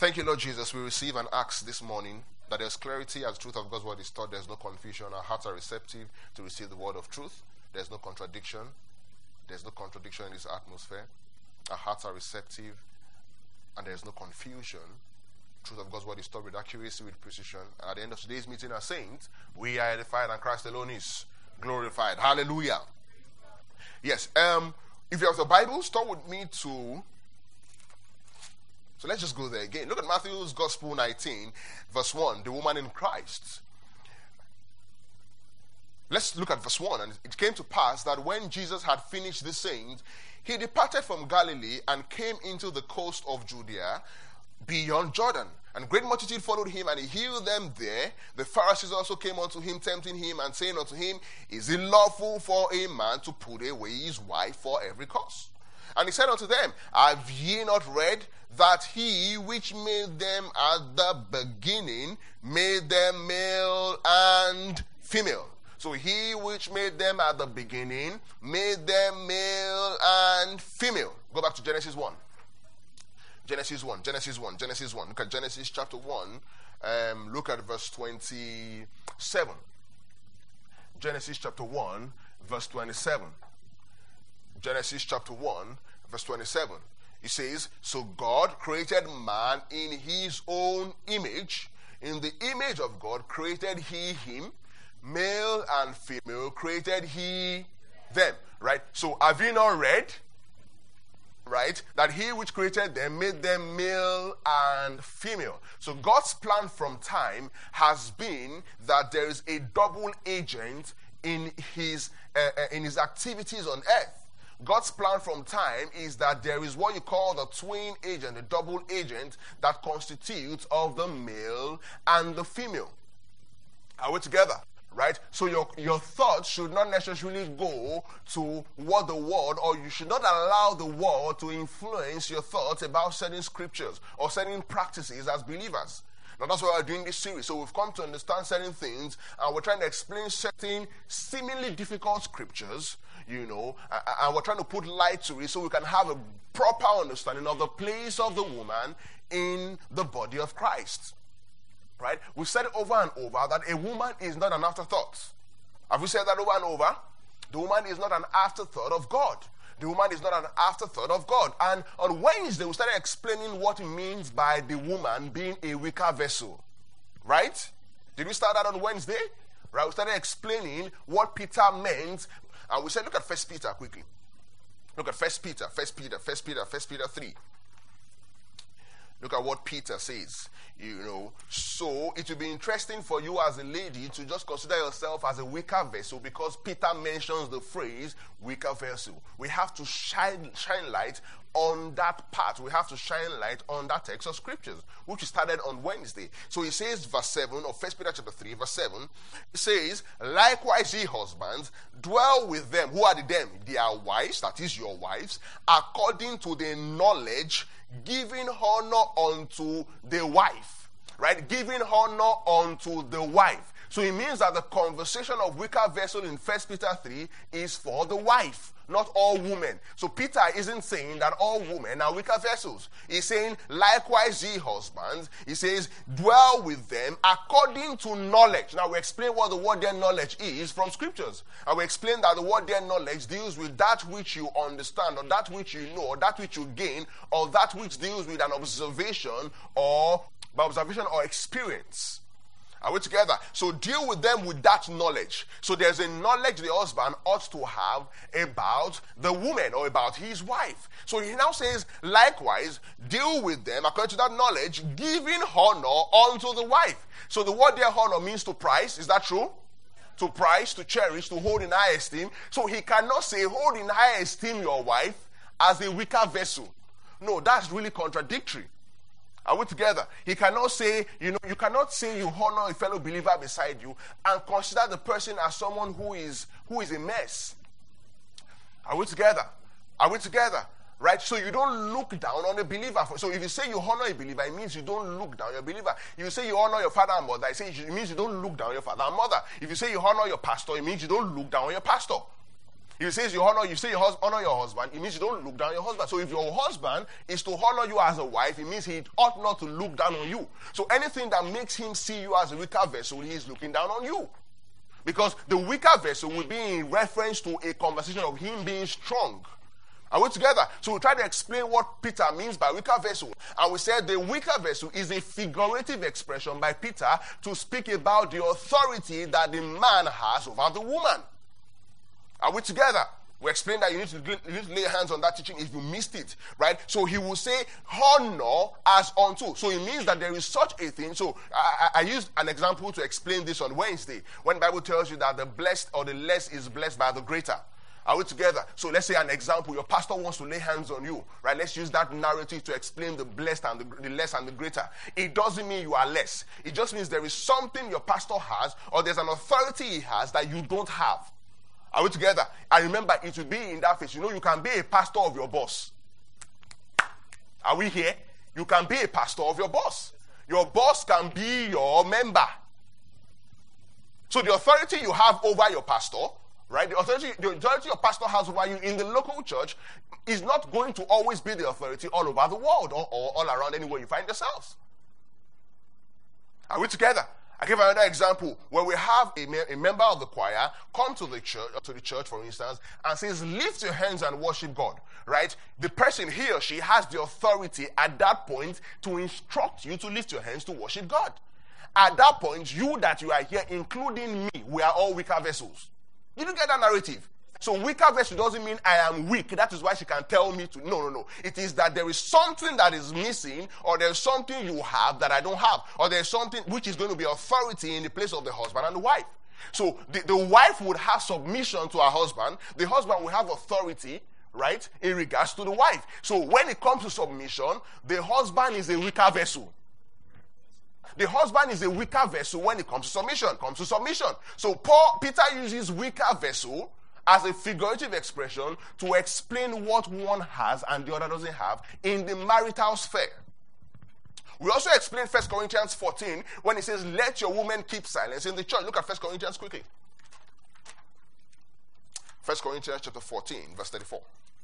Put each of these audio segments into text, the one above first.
Thank you, Lord Jesus. We receive and ask this morning that there's clarity as the truth of God's word is taught. There's no confusion. Our hearts are receptive to receive the word of truth. There's no contradiction. There's no contradiction in this atmosphere. Our hearts are receptive and there's no confusion. Truth of God's word is taught with accuracy, with precision. And at the end of today's meeting as saints, we are edified and Christ alone is glorified. Hallelujah. Yes. If you have the Bible, start with me to... So let's just go there again. Look at Matthew's Gospel 19, verse 1, the woman in Christ. Let's look at verse 1. And it came to pass that when Jesus had finished this saying, he departed from Galilee and came into the coast of Judea beyond Jordan. And great multitude followed him, and he healed them there. The Pharisees also came unto him, tempting him, and saying unto him, Is it lawful for a man to put away his wife for every cause? And he said unto them, Have ye not read that he which made them at the beginning made them male and female? So he which made them at the beginning made them male and female. Go back to Genesis 1. Genesis 1. Look at Genesis chapter 1. Look at verse 27. Genesis chapter 1, verse 27. Genesis chapter 1, verse 27. It says, So God created man in his own image. In the image of God created he him. Male and female created he them. Right? So have you not read? Right? That he which created them made them male and female. So God's plan from time has been that there is a double agent in his activities on earth. God's plan from time is that there is what you call the twin agent, the double agent that constitutes of the male and the female. Are we together? Right? So your thoughts should not necessarily go to what the world, or you should not allow the world to influence your thoughts about certain scriptures or certain practices as believers. Now that's why we're doing this series. So we've come to understand certain things, and we're trying to explain certain seemingly difficult scriptures, and we're trying to put light to it so we can have a proper understanding of the place of the woman in the body of Christ. Right? We've said it over and over that a woman is not an afterthought. Have we said that over and over? The woman is not an afterthought of God. The woman is not an afterthought of God. And on Wednesday, we started explaining what it means by the woman being a weaker vessel. Right? Did we start that on Wednesday? Right? We started explaining what Peter meant. And we said, look at 1 Peter quickly. Look at 1 Peter 3. Look at what Peter says. So it will be interesting for you as a lady to just consider yourself as a weaker vessel, because Peter mentions the phrase weaker vessel. We have to shine light on that part. We have to shine light on that text of scriptures, which started on Wednesday. So he says, verse 7 of 1 Peter chapter 3, verse 7, it says, Likewise ye husbands, dwell with them. Who are the them? Their wives, that is your wives, according to the knowledge, giving honor unto the wife. Right? Giving honor unto the wife. So it means that the conversation of weaker vessel in 1 Peter 3 is for the wife, not all women. So Peter isn't saying that all women are weaker vessels. He's saying, likewise ye husbands, he says, dwell with them according to knowledge. Now we explain what the word there knowledge is from scriptures. And we explain that the word there knowledge deals with that which you understand, or that which you know, or that which you gain, or that which deals with an observation or experience. Are we together? So deal with them with that knowledge. So there's a knowledge the husband ought to have about the woman or about his wife. So he now says, likewise, deal with them according to that knowledge, giving honor unto the wife. So the word there, honor, means to prize. Is that true? To prize, to cherish, to hold in high esteem. So he cannot say, hold in high esteem your wife as a weaker vessel. No, that's really contradictory. Are we together? He cannot say, you cannot say you honor a fellow believer beside you and consider the person as someone who is a mess. Are we together? Are we together? Right? So you don't look down on a believer. So if you say you honor a believer, it means you don't look down on your believer. If you say you honor your father and mother, it means you don't look down on your father and mother. If you say you honor your pastor, it means you don't look down on your pastor. If it says you say honor your husband, it means you don't look down on your husband. So if your husband is to honor you as a wife, it means he ought not to look down on you. So anything that makes him see you as a weaker vessel, he is looking down on you. Because the weaker vessel will be in reference to a conversation of him being strong. Are we together? So we try to explain what Peter means by weaker vessel. And we said the weaker vessel is a figurative expression by Peter to speak about the authority that the man has over the woman. Are we together? We explained that you need to lay hands on that teaching if you missed it, right? So he will say, honor as unto. So it means that there is such a thing. So I used an example to explain this on Wednesday, when the Bible tells you that the blessed or the less is blessed by the greater. Are we together? So let's say an example. Your pastor wants to lay hands on you, right? Let's use that narrative to explain the blessed and the less and the greater. It doesn't mean you are less. It just means there is something your pastor has, or there's an authority he has that you don't have. Are we together? I remember it will be in that phase. You can be a pastor of your boss. Are we here? You can be a pastor of your boss. Your boss can be your member. So the authority you have over your pastor, right? The authority your pastor has over you in the local church is not going to always be the authority all over the world or all around anywhere you find yourselves. Are we together? I give another example where we have a member of the choir come to the church, for instance, and says, lift your hands and worship God, right? The person, he or she, has the authority at that point to instruct you to lift your hands to worship God. At that point, you that you are here, including me, we are all weaker vessels. You don't get that narrative. So weaker vessel doesn't mean I am weak. That is why she can tell me to. No. It is that there is something that is missing, or there's something you have that I don't have, or there's something which is going to be authority in the place of the husband and the wife. So the wife would have submission to her husband. The husband will have authority, right, in regards to the wife. So when it comes to submission, the husband is a weaker vessel. The husband is a weaker vessel when it comes to submission. So Peter uses weaker vessel as a figurative expression to explain what one has and the other doesn't have in the marital sphere. We also explained 1 Corinthians 14 when it says, let your women keep silence in the church. Look at 1 Corinthians quickly. 1 Corinthians chapter 14, verse 34.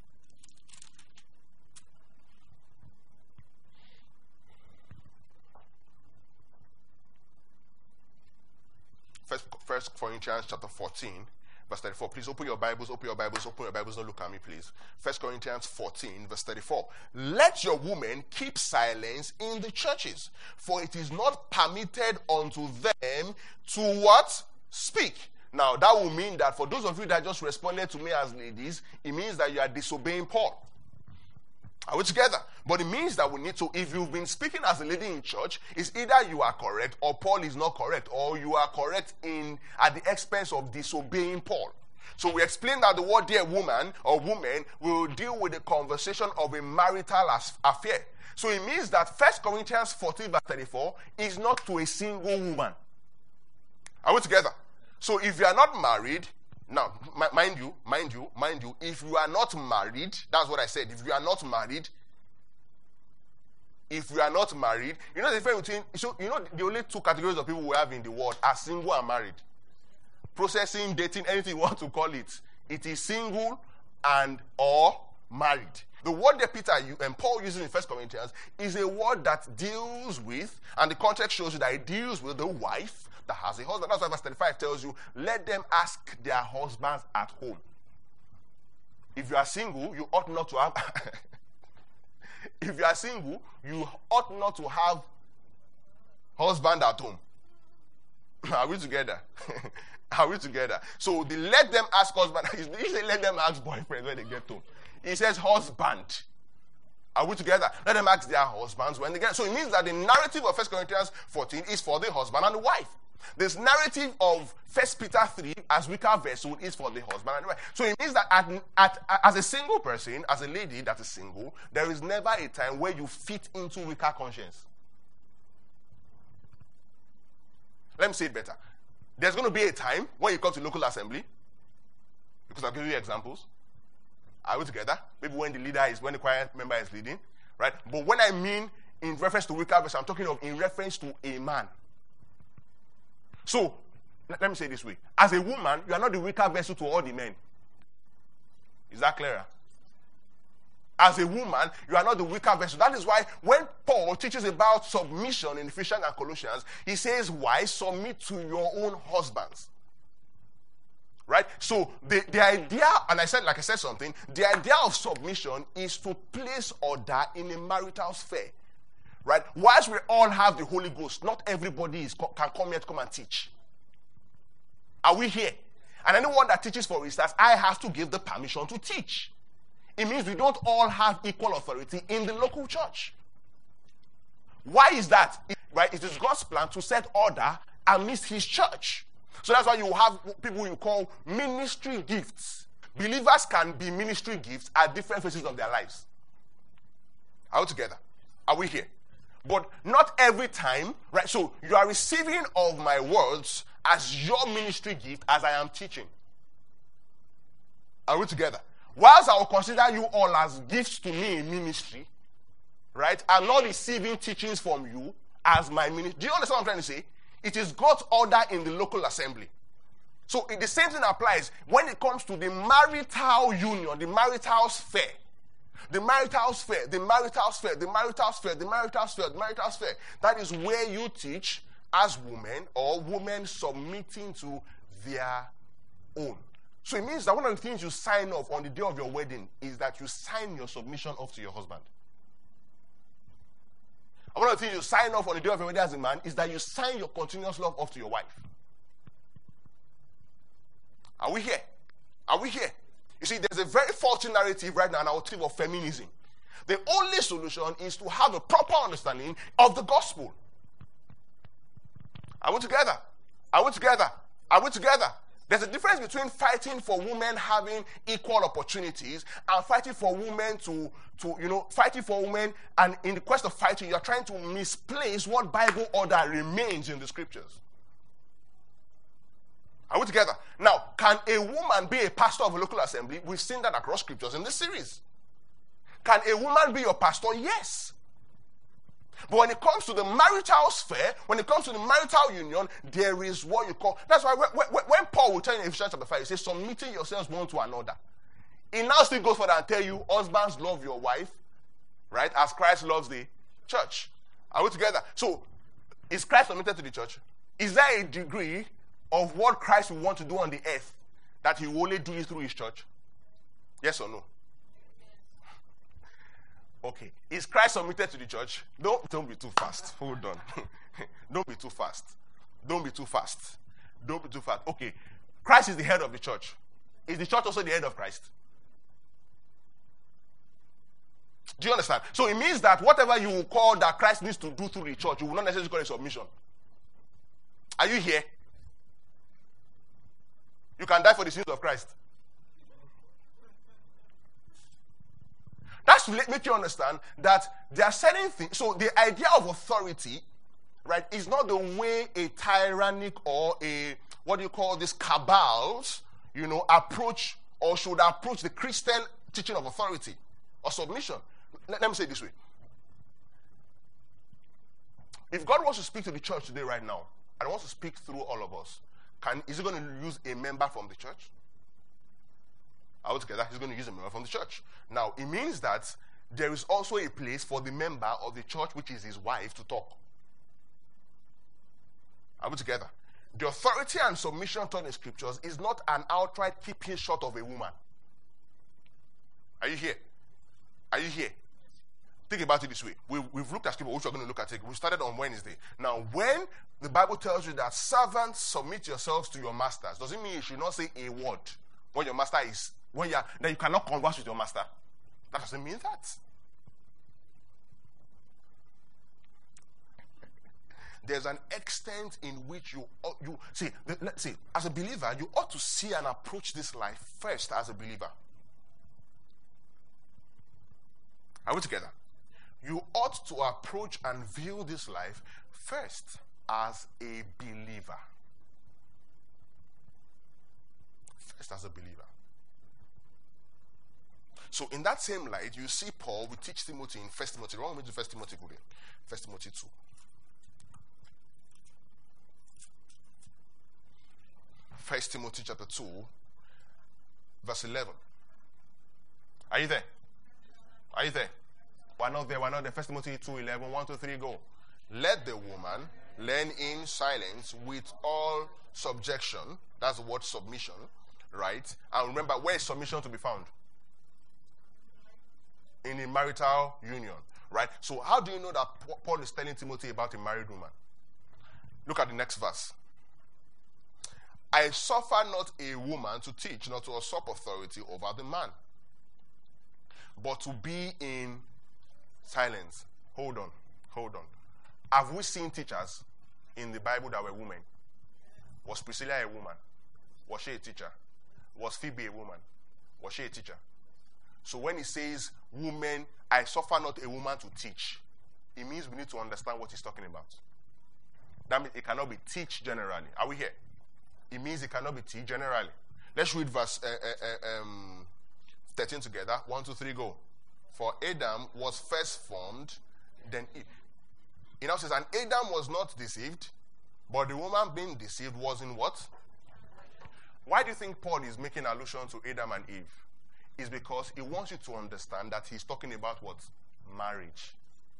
First Corinthians chapter 14, verse 34. Please open your Bibles, Don't look at me, please. 1 Corinthians 14, verse 34. Let your women keep silence in the churches, for it is not permitted unto them to what? Speak. Now, that will mean that for those of you that just responded to me as ladies, it means that you are disobeying Paul. Are we together? But it means that we need to, if you've been speaking as a lady in church, it's either you are correct or Paul is not correct, or you are correct at the expense of disobeying Paul. So we explained that the word dear woman or woman will deal with the conversation of a marital affair. So it means that 1 Corinthians 14 verse 34 is not to a single woman. Are we together? So if you are not married, now, mind you, if you are not married, that's what I said. If you are not married, you know the difference between, so you know the only two categories of people we have in the world are single and married. Processing, dating, anything you want to call it. It is single and or married. The word that Peter and Paul uses in 1 Corinthians is a word that deals with, and the context shows you that it deals with the wife that has a husband. That's why verse 35 tells you, let them ask their husbands at home. If you are single, you ought not to have if you are single, you ought not to have husband at home. Are we together? Are we together? So the let them ask husband, he said let them ask boyfriend when they get home. He says husband. Are we together? Let them ask their husbands when they get. So it means that the narrative of 1 Corinthians 14 is for the husband and the wife. This narrative of 1 Peter 3 as weaker vessel is for the husband and the wife. So it means that as a single person, as a lady that is single, there is never a time where you fit into weaker conscience. Let me say it better. There's going to be a time when you come to local assembly, because I'll give you examples. Are we together? Maybe when the choir member is leading, right? But when I mean in reference to weaker vessel, I'm talking of in reference to a man. So, let me say it this way. As a woman, you are not the weaker vessel to all the men. Is that clearer? As a woman, you are not the weaker vessel. That is why when Paul teaches about submission in Ephesians and Colossians, he says, wives, submit to your own husbands. Right? So the idea, and like I said something, the idea of submission is to place order in a marital sphere. Right? Whilst we all have the Holy Ghost, not everybody can come here to come and teach. Are we here? And anyone that teaches, for instance, I have to give the permission to teach. It means we don't all have equal authority in the local church. Why is that? Right? It is God's plan to set order amidst his church. So that's why you have people you call ministry gifts. Believers can be ministry gifts at different phases of their lives. Are we together? Are we here? But not every time, right? So you are receiving of my words as your ministry gift as I am teaching. Are we together? Whilst I will consider you all as gifts to me in ministry, right? I'm not receiving teachings from you as my ministry. Do you understand what I'm trying to say? It is God's order in the local assembly. So the same thing applies when it comes to the marital union, the marital sphere. The marital sphere, the marital sphere, the marital sphere, the marital sphere, the marital sphere. That is where you teach as women or women submitting to their own. So it means that one of the things you sign off on the day of your wedding is that you sign your submission off to your husband. And one of the things you sign off on the day of your wedding as a man is that you sign your continuous love off to your wife. Are we here? Are we here? You see, there's a very faulty narrative right now, an narrative of feminism. The only solution is to have a proper understanding of the gospel. Are we together? Are we together? Are we together? There's a difference between fighting for women having equal opportunities and fighting for women fighting for women, and in the quest of fighting, you're trying to misplace what Bible order remains in the scriptures. Are we together? Now, can a woman be a pastor of a local assembly? We've seen that across scriptures in this series. Can a woman be your pastor? Yes. But when it comes to the marital sphere, when it comes to the marital union, there is what you call... That's why when Paul will tell you in Ephesians chapter 5, he says, submitting yourselves one to another. He now still goes further and tell you, husbands, love your wife, right, as Christ loves the church. Are we together? So, is Christ submitted to the church? Is there a degree of what Christ will want to do on the earth that he will only do it through his church? Yes or no? Okay. Is Christ submitted to the church? Don't be too fast. Hold on. Don't be too fast. Don't be too fast. Don't be too fast. Okay. Christ is the head of the church. Is the church also the head of Christ? Do you understand? So it means that whatever you will call that Christ needs to do through the church, you will not necessarily call it submission. Are you here? You can die for the sins of Christ. That's to make you understand that there are certain things. So the idea of authority, right, is not the way a tyrannic or a, what do you call this, cabals, approach or should approach the Christian teaching of authority or submission. Let me say it this way. If God wants to speak to the church today right now, and wants to speak through all of us, is he going to use a member from the church? Are we together? He's going to use a member from the church. Now, it means that there is also a place for the member of the church, which is his wife, to talk. Are we together? The authority and submission taught in scriptures is not an outright keeping short of a woman. Are you here? Are you here? Think about it this way. We've looked at scripture, which we're going to look at it. We started on Wednesday. Now, when the Bible tells you that servants submit yourselves to your masters, does it mean you should not say a word when your master is, that you cannot converse with your master? That doesn't mean that. There's an extent in which you see, as a believer, you ought to see and approach this life first as a believer. Are we together? You ought to approach and view this life first as a believer. First as a believer. So in that same light, you see Paul will teach Timothy in 1 Timothy. Wrong with 1 Timothy today. 1 Timothy 2. 1 Timothy chapter 2, verse 11. Are you there? Are you there? We're not there. We're not there. 1 Timothy 2:11. 1, 2, 3, go. Let the woman learn in silence with all subjection. That's the word submission, right? And remember, where is submission to be found? In a marital union, right? So how do you know that Paul is telling Timothy about a married woman? Look at the next verse. I suffer not a woman to teach, nor to usurp authority over the man, but to be in silence. Hold on. Have we seen teachers in the Bible that were women? Was Priscilla a woman? Was she a teacher? Was Phoebe a woman? Was she a teacher? So when he says, woman, I suffer not a woman to teach, it means we need to understand what he's talking about. That means it cannot be teach generally. Are we here? It means it cannot be teach generally. Let's read verse 13 together. 1, 2, 3, go. For Adam was first formed, then Eve. It now says, and Adam was not deceived, but the woman being deceived was in what? Why do you think Paul is making allusion to Adam and Eve? It's because he wants you to understand that he's talking about what? Marriage.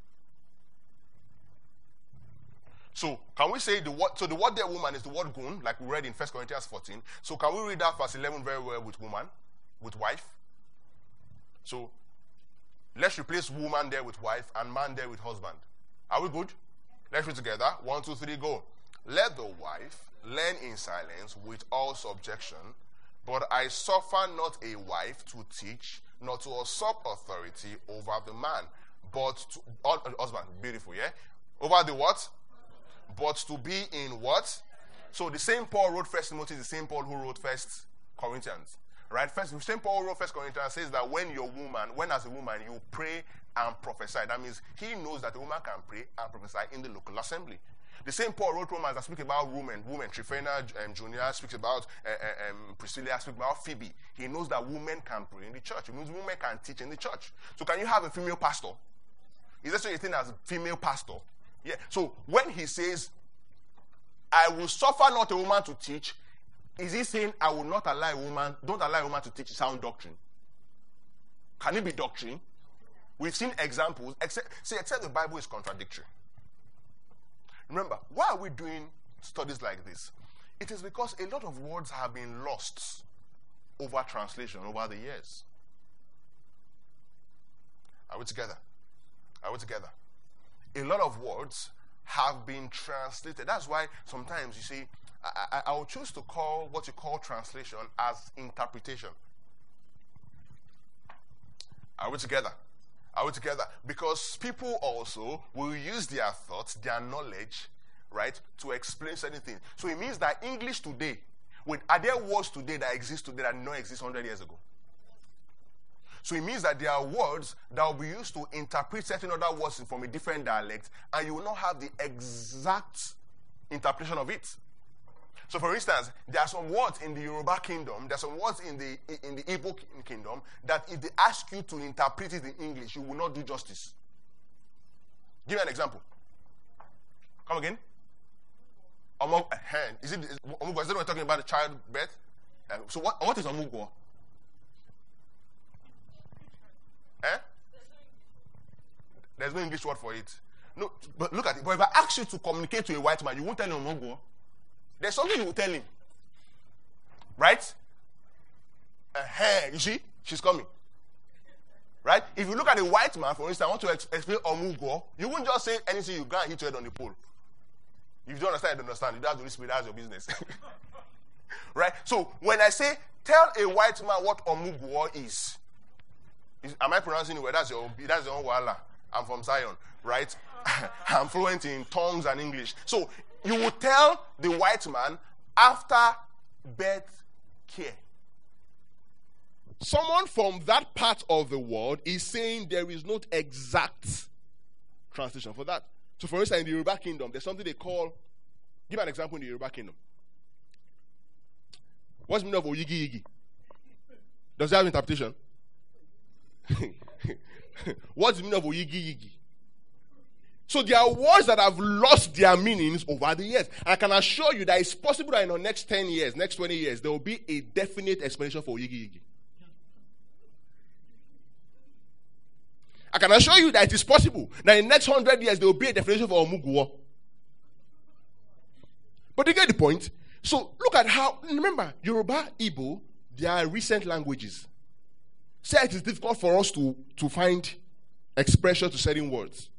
So, can we say the word, so the word there, woman, is the word gun, like we read in 1 Corinthians 14. So, can we read that verse 11 very well with woman, with wife? So, let's replace woman there with wife and man there with husband. Are we good? Let's read together. 1, 2, 3, go. Let the wife learn in silence with all subjection, but I suffer not a wife to teach, nor to usurp authority over the man, but to, husband, beautiful, yeah? Over the what? But to be in what? So the same Paul wrote 1 Timothy, the same Paul who wrote 1 Corinthians. Right? The same Paul wrote 1 Corinthians says that when as a woman, you pray and prophesy. That means he knows that a woman can pray and prophesy in the local assembly. The same Paul wrote Romans that speak about women. Tryphena, Junia speaks about Priscilla, speaks about Phoebe. He knows that women can pray in the church. It means women can teach in the church. So can you have a female pastor? Is there such a thing as a female pastor? Yeah. So when he says, I will suffer not a woman to teach, is he saying I will not allow a woman, don't allow a woman to teach sound doctrine? Can it be doctrine? We've seen examples, except the Bible is contradictory. Remember, why are we doing studies like this? It is because a lot of words have been lost over translation over the years. Are we together? Are we together? A lot of words have been translated. That's why sometimes you see, I will choose to call what you call translation as interpretation. Are we together? Are we together? Because people also will use their thoughts, their knowledge, right, to explain certain things. So it means that English today, are there words today that exist today that did not exist 100 years ago? So it means that there are words that will be used to interpret certain other words from a different dialect, and you will not have the exact interpretation of it. So, for instance, there are some words in the Yoruba kingdom, there are some words in the Igbo kingdom that if they ask you to interpret it in English, you will not do justice. Give me an example. Come again. Is it what we're talking about? The childbirth. So, what is omugwo? There's no English word for it. No, but look at it. But if I ask you to communicate to a white man, you won't tell him omugwo. There's something you will tell him. Right? You see? She's coming. Right? If you look at a white man, for instance, I want to explain omugwo, you won't just say anything, you go and hit your head on the pole. If you don't understand, you don't understand. You don't have to whisper, that's your business. Right? So, when I say, tell a white man what omugwo is, am I pronouncing it well? That's your own wala. I'm from Zion. Right? I'm fluent in tongues and English. So, you will tell the white man after birth care. Someone from that part of the world is saying there is not exact translation for that. So, for instance, in the Yoruba kingdom, there's something they call, give an example in the Yoruba kingdom. What's the meaning of oyigi yigi? Does it have interpretation? What's the meaning of oyigi yigi? So there are words that have lost their meanings over the years. And I can assure you that it's possible that in the next 10 years, next 20 years, there will be a definite explanation for oyigi yigi. I can assure you that it is possible that in the next 100 years there will be a definition for Omuguo. But you get the point. So look at how, remember, Yoruba, Igbo, they are recent languages. So it is difficult for us to find expression to certain words.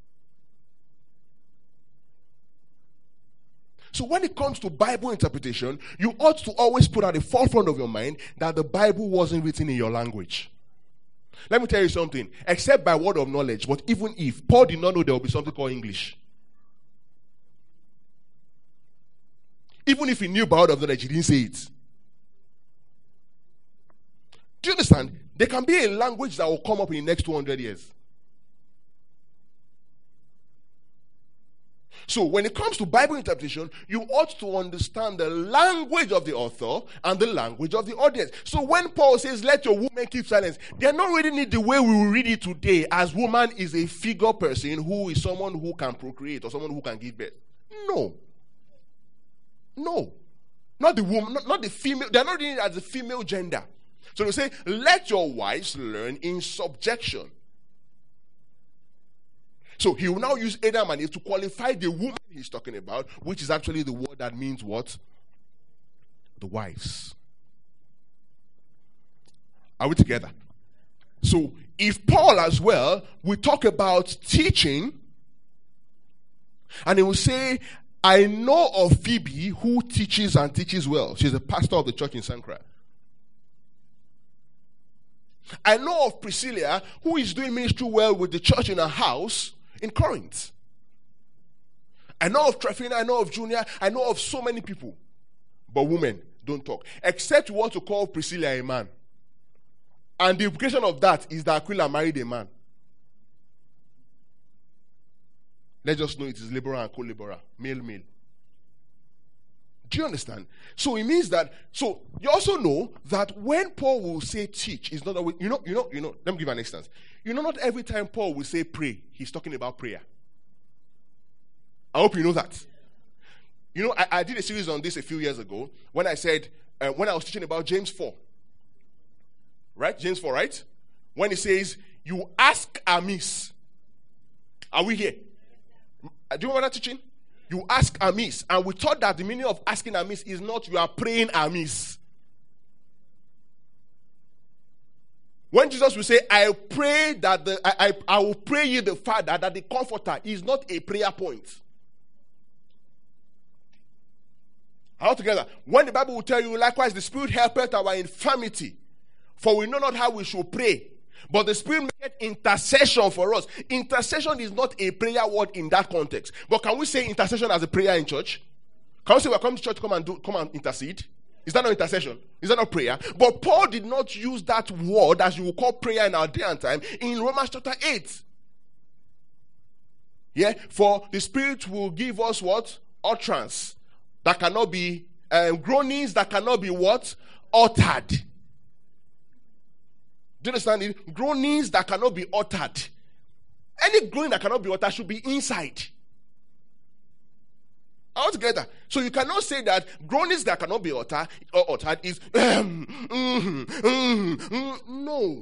So when it comes to Bible interpretation, you ought to always put at the forefront of your mind that the Bible wasn't written in your language. Let me tell you something. Except by word of knowledge, but even if, Paul did not know there will be something called English. Even if he knew by word of knowledge, he didn't say it. Do you understand? There can be a language that will come up in the next 200 years. So when it comes to Bible interpretation, you ought to understand the language of the author and the language of the audience. So when Paul says, let your woman keep silence, they're not reading it the way we will read it today, as woman is a figure person who is someone who can procreate or someone who can give birth. No. Not the woman, not the female. They're not reading it as the female gender. So they say, let your wives learn in subjection. So he will now use Adam and Eve to qualify the woman he's talking about, which is actually the word that means what? The wives. Are we together? So if Paul as well will talk about teaching, and he will say, I know of Phoebe who teaches and teaches well. She's a pastor of the church in Sancra. I know of Priscilla who is doing ministry well with the church in her house in Corinth. I know of Tryphena, I know of Junia, I know of so many people. But women don't talk. Except you want to call Priscilla a man. And the implication of that is that Aquila married a man. Let's just know it is laborer and co-laborer. Male. Do you understand? So it means that, so you also know that when Paul will say teach, it's not always, you know, let me give you an instance. You know, not every time Paul will say pray, he's talking about prayer. I hope you know that. You know, I did a series on this a few years ago when I said, when I was teaching about James 4. Right? James 4, right? When he says, you ask amiss. Are we here? Do you remember that teaching? You ask amiss. And we thought that the meaning of asking amiss is not you are praying amiss. When Jesus will say, I pray that I will pray you the Father, that the Comforter is not a prayer point. All together. When the Bible will tell you, likewise, the Spirit helpeth our infirmity, for we know not how we should pray. But the Spirit maketh intercession for us. Intercession is not a prayer word in that context. But can we say intercession as a prayer in church? Can we say we're coming to church to come and intercede? Is that not intercession? Is that not prayer? But Paul did not use that word as you would call prayer in our day and time in Romans chapter 8. Yeah? For the Spirit will give us what? Utterance. That cannot be, groanings that cannot be what? Uttered. Do you understand it? Groanings that cannot be uttered. Any groaning that cannot be uttered should be inside. All together. So you cannot say that groanings that cannot be uttered is no.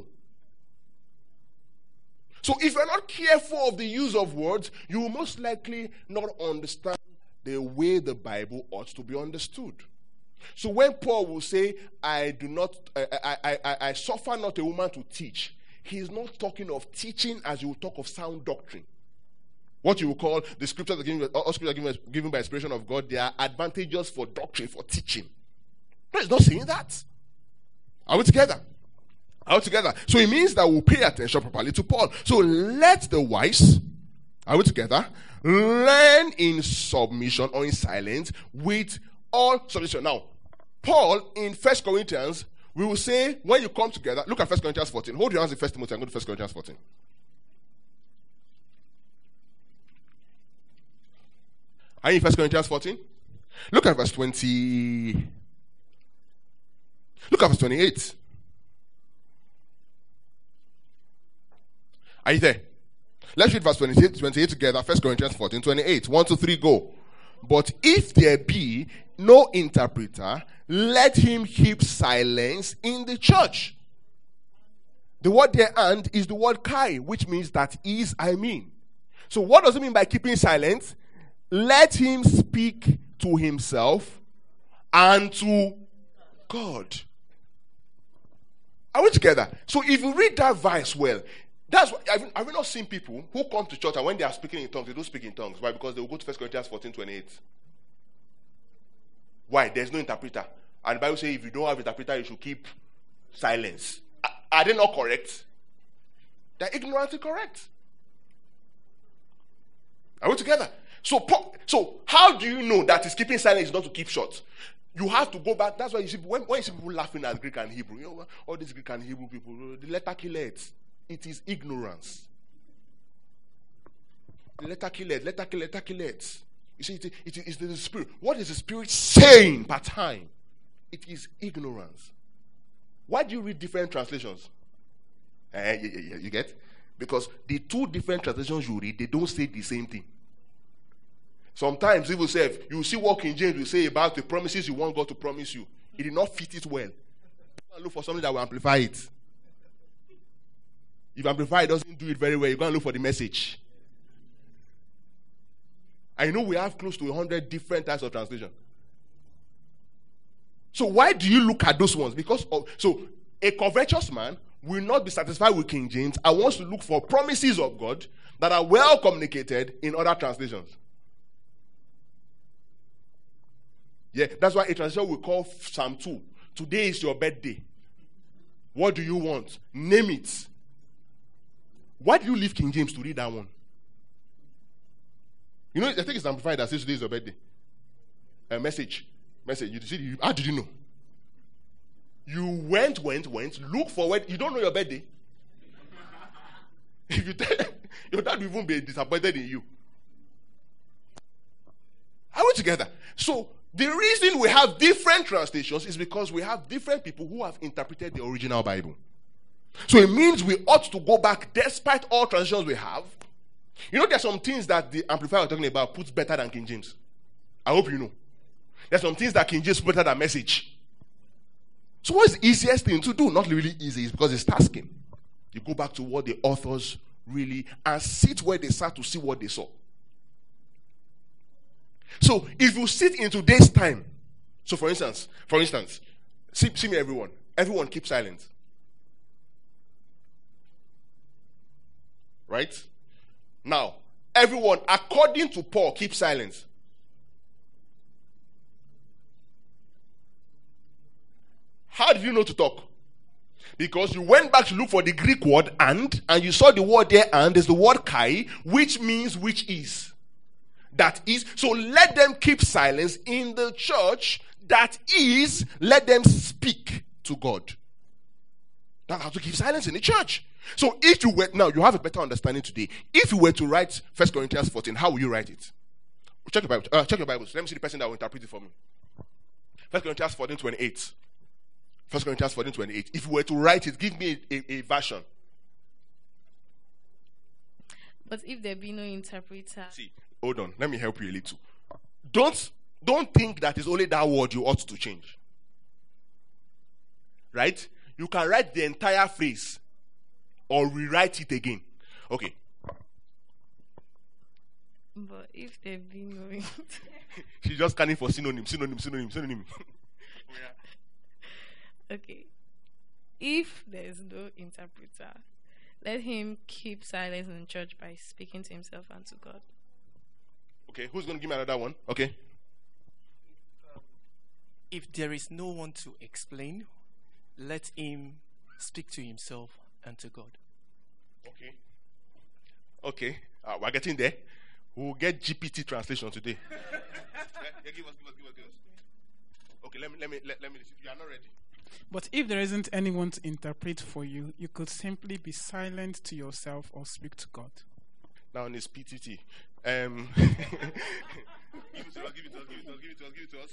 So if you're not careful of the use of words, you will most likely not understand the way the Bible ought to be understood. So when Paul will say, I suffer not a woman to teach, he's not talking of teaching as you will talk of sound doctrine. What you will call the scriptures are given by inspiration of God, they are advantageous for doctrine, for teaching. No, he's not saying that. Are we together? Are we together? So it means that we'll pay attention properly to Paul. So let the wives, are we together, learn in submission or in silence with all submission. Now, Paul in 1 Corinthians, we will say, when you come together, look at 1 Corinthians 14. Hold your hands in 1 Timothy and go to 1 Corinthians 14. Are you in 1 Corinthians 14? Look at verse 20. Look at verse 28. Are you there? Let's read verse 28 together. 1 Corinthians 14, 28. 1, 2, 3, go. But if there be no interpreter, let him keep silence in the church. The word there and is the word kai, which means that is, I mean. So what does it mean by keeping silent? Let him speak to himself and to God. Are we together? So if you read that verse well, that's what have you not seen people who come to church and when they are speaking in tongues, they don't speak in tongues? Why? Because they will go to 1 Corinthians 14:28. Why? There's no interpreter. And the Bible says if you don't have interpreter, you should keep silence. Are they not correct? They're ignorantly correct. Are we together? So how do you know that is keeping silence is not to keep short? You have to go back. That's why you see when you see people laughing at Greek and Hebrew, you know, all these Greek and Hebrew people, the letter kill it. It is ignorance. The letter kill it. You see, it is the spirit. What is the spirit saying per time? It is ignorance. Why do you read different translations? You get? Because the two different translations you read, they don't say the same thing. Sometimes even say, you see what King James will say about the promises you want God to promise you. It did not fit it well. Look for something that will amplify it. If amplify doesn't do it very well, you're going to look for the message. I know we have close to 100 different types of translation. So why do you look at those ones? Because a covetous man will not be satisfied with King James and wants to look for promises of God that are well communicated in other translations. Yeah, that's why a translation we call Psalm 2. Today is your birthday. What do you want? Name it. Why do you leave King James to read that one? You know, I think it's amplified that says today is your birthday. Message. You see, how did you know? You went, look forward. You don't know your birthday. If you tell your dad will even be disappointed in you. Are we together? So, the reason we have different translations is because we have different people who have interpreted the original Bible. So it means we ought to go back despite all translations we have. You know, there are some things that the Amplifier we're talking about puts better than King James. I hope you know. There are some things that King James puts better than Message. So what's the easiest thing to do? Not really easy, it's because it's tasking. You go back to what the authors really, and sit where they sat to see what they saw. So if you sit in today's time, so for instance, see me everyone keep silent. Right? Now, everyone, according to Paul, keep silent. How did you know to talk? Because you went back to look for the Greek word and you saw the word there and there's the word kai, which means which is. That is, so let them keep silence in the church. That is, let them speak to God. That's how to keep silence in the church. So if you were, now you have a better understanding today. If you were to write 1 Corinthians 14, how will you write it? Check your Bible. Check your Bibles. Let me see the person that will interpret it for me. 1 Corinthians 14:28. 1 Corinthians 14:28. If you were to write it, give me a version. But if there be no interpreter. See, hold on. Let me help you a little. Don't think that it's only that word you ought to change. Right? You can write the entire phrase or rewrite it again. Okay. But if there be no She's just scanning for synonym. Okay. If there is no interpreter, let him keep silence in church by speaking to himself and to God. Okay, who's going to give me another one? Okay. If there is no one to explain, let him speak to himself and to God. Okay. We're getting there. We'll get GPT translation today. Give us. Okay, let me. You are not ready. But if there isn't anyone to interpret for you, you could simply be silent to yourself or speak to God. Now on this PTT. Give it to us.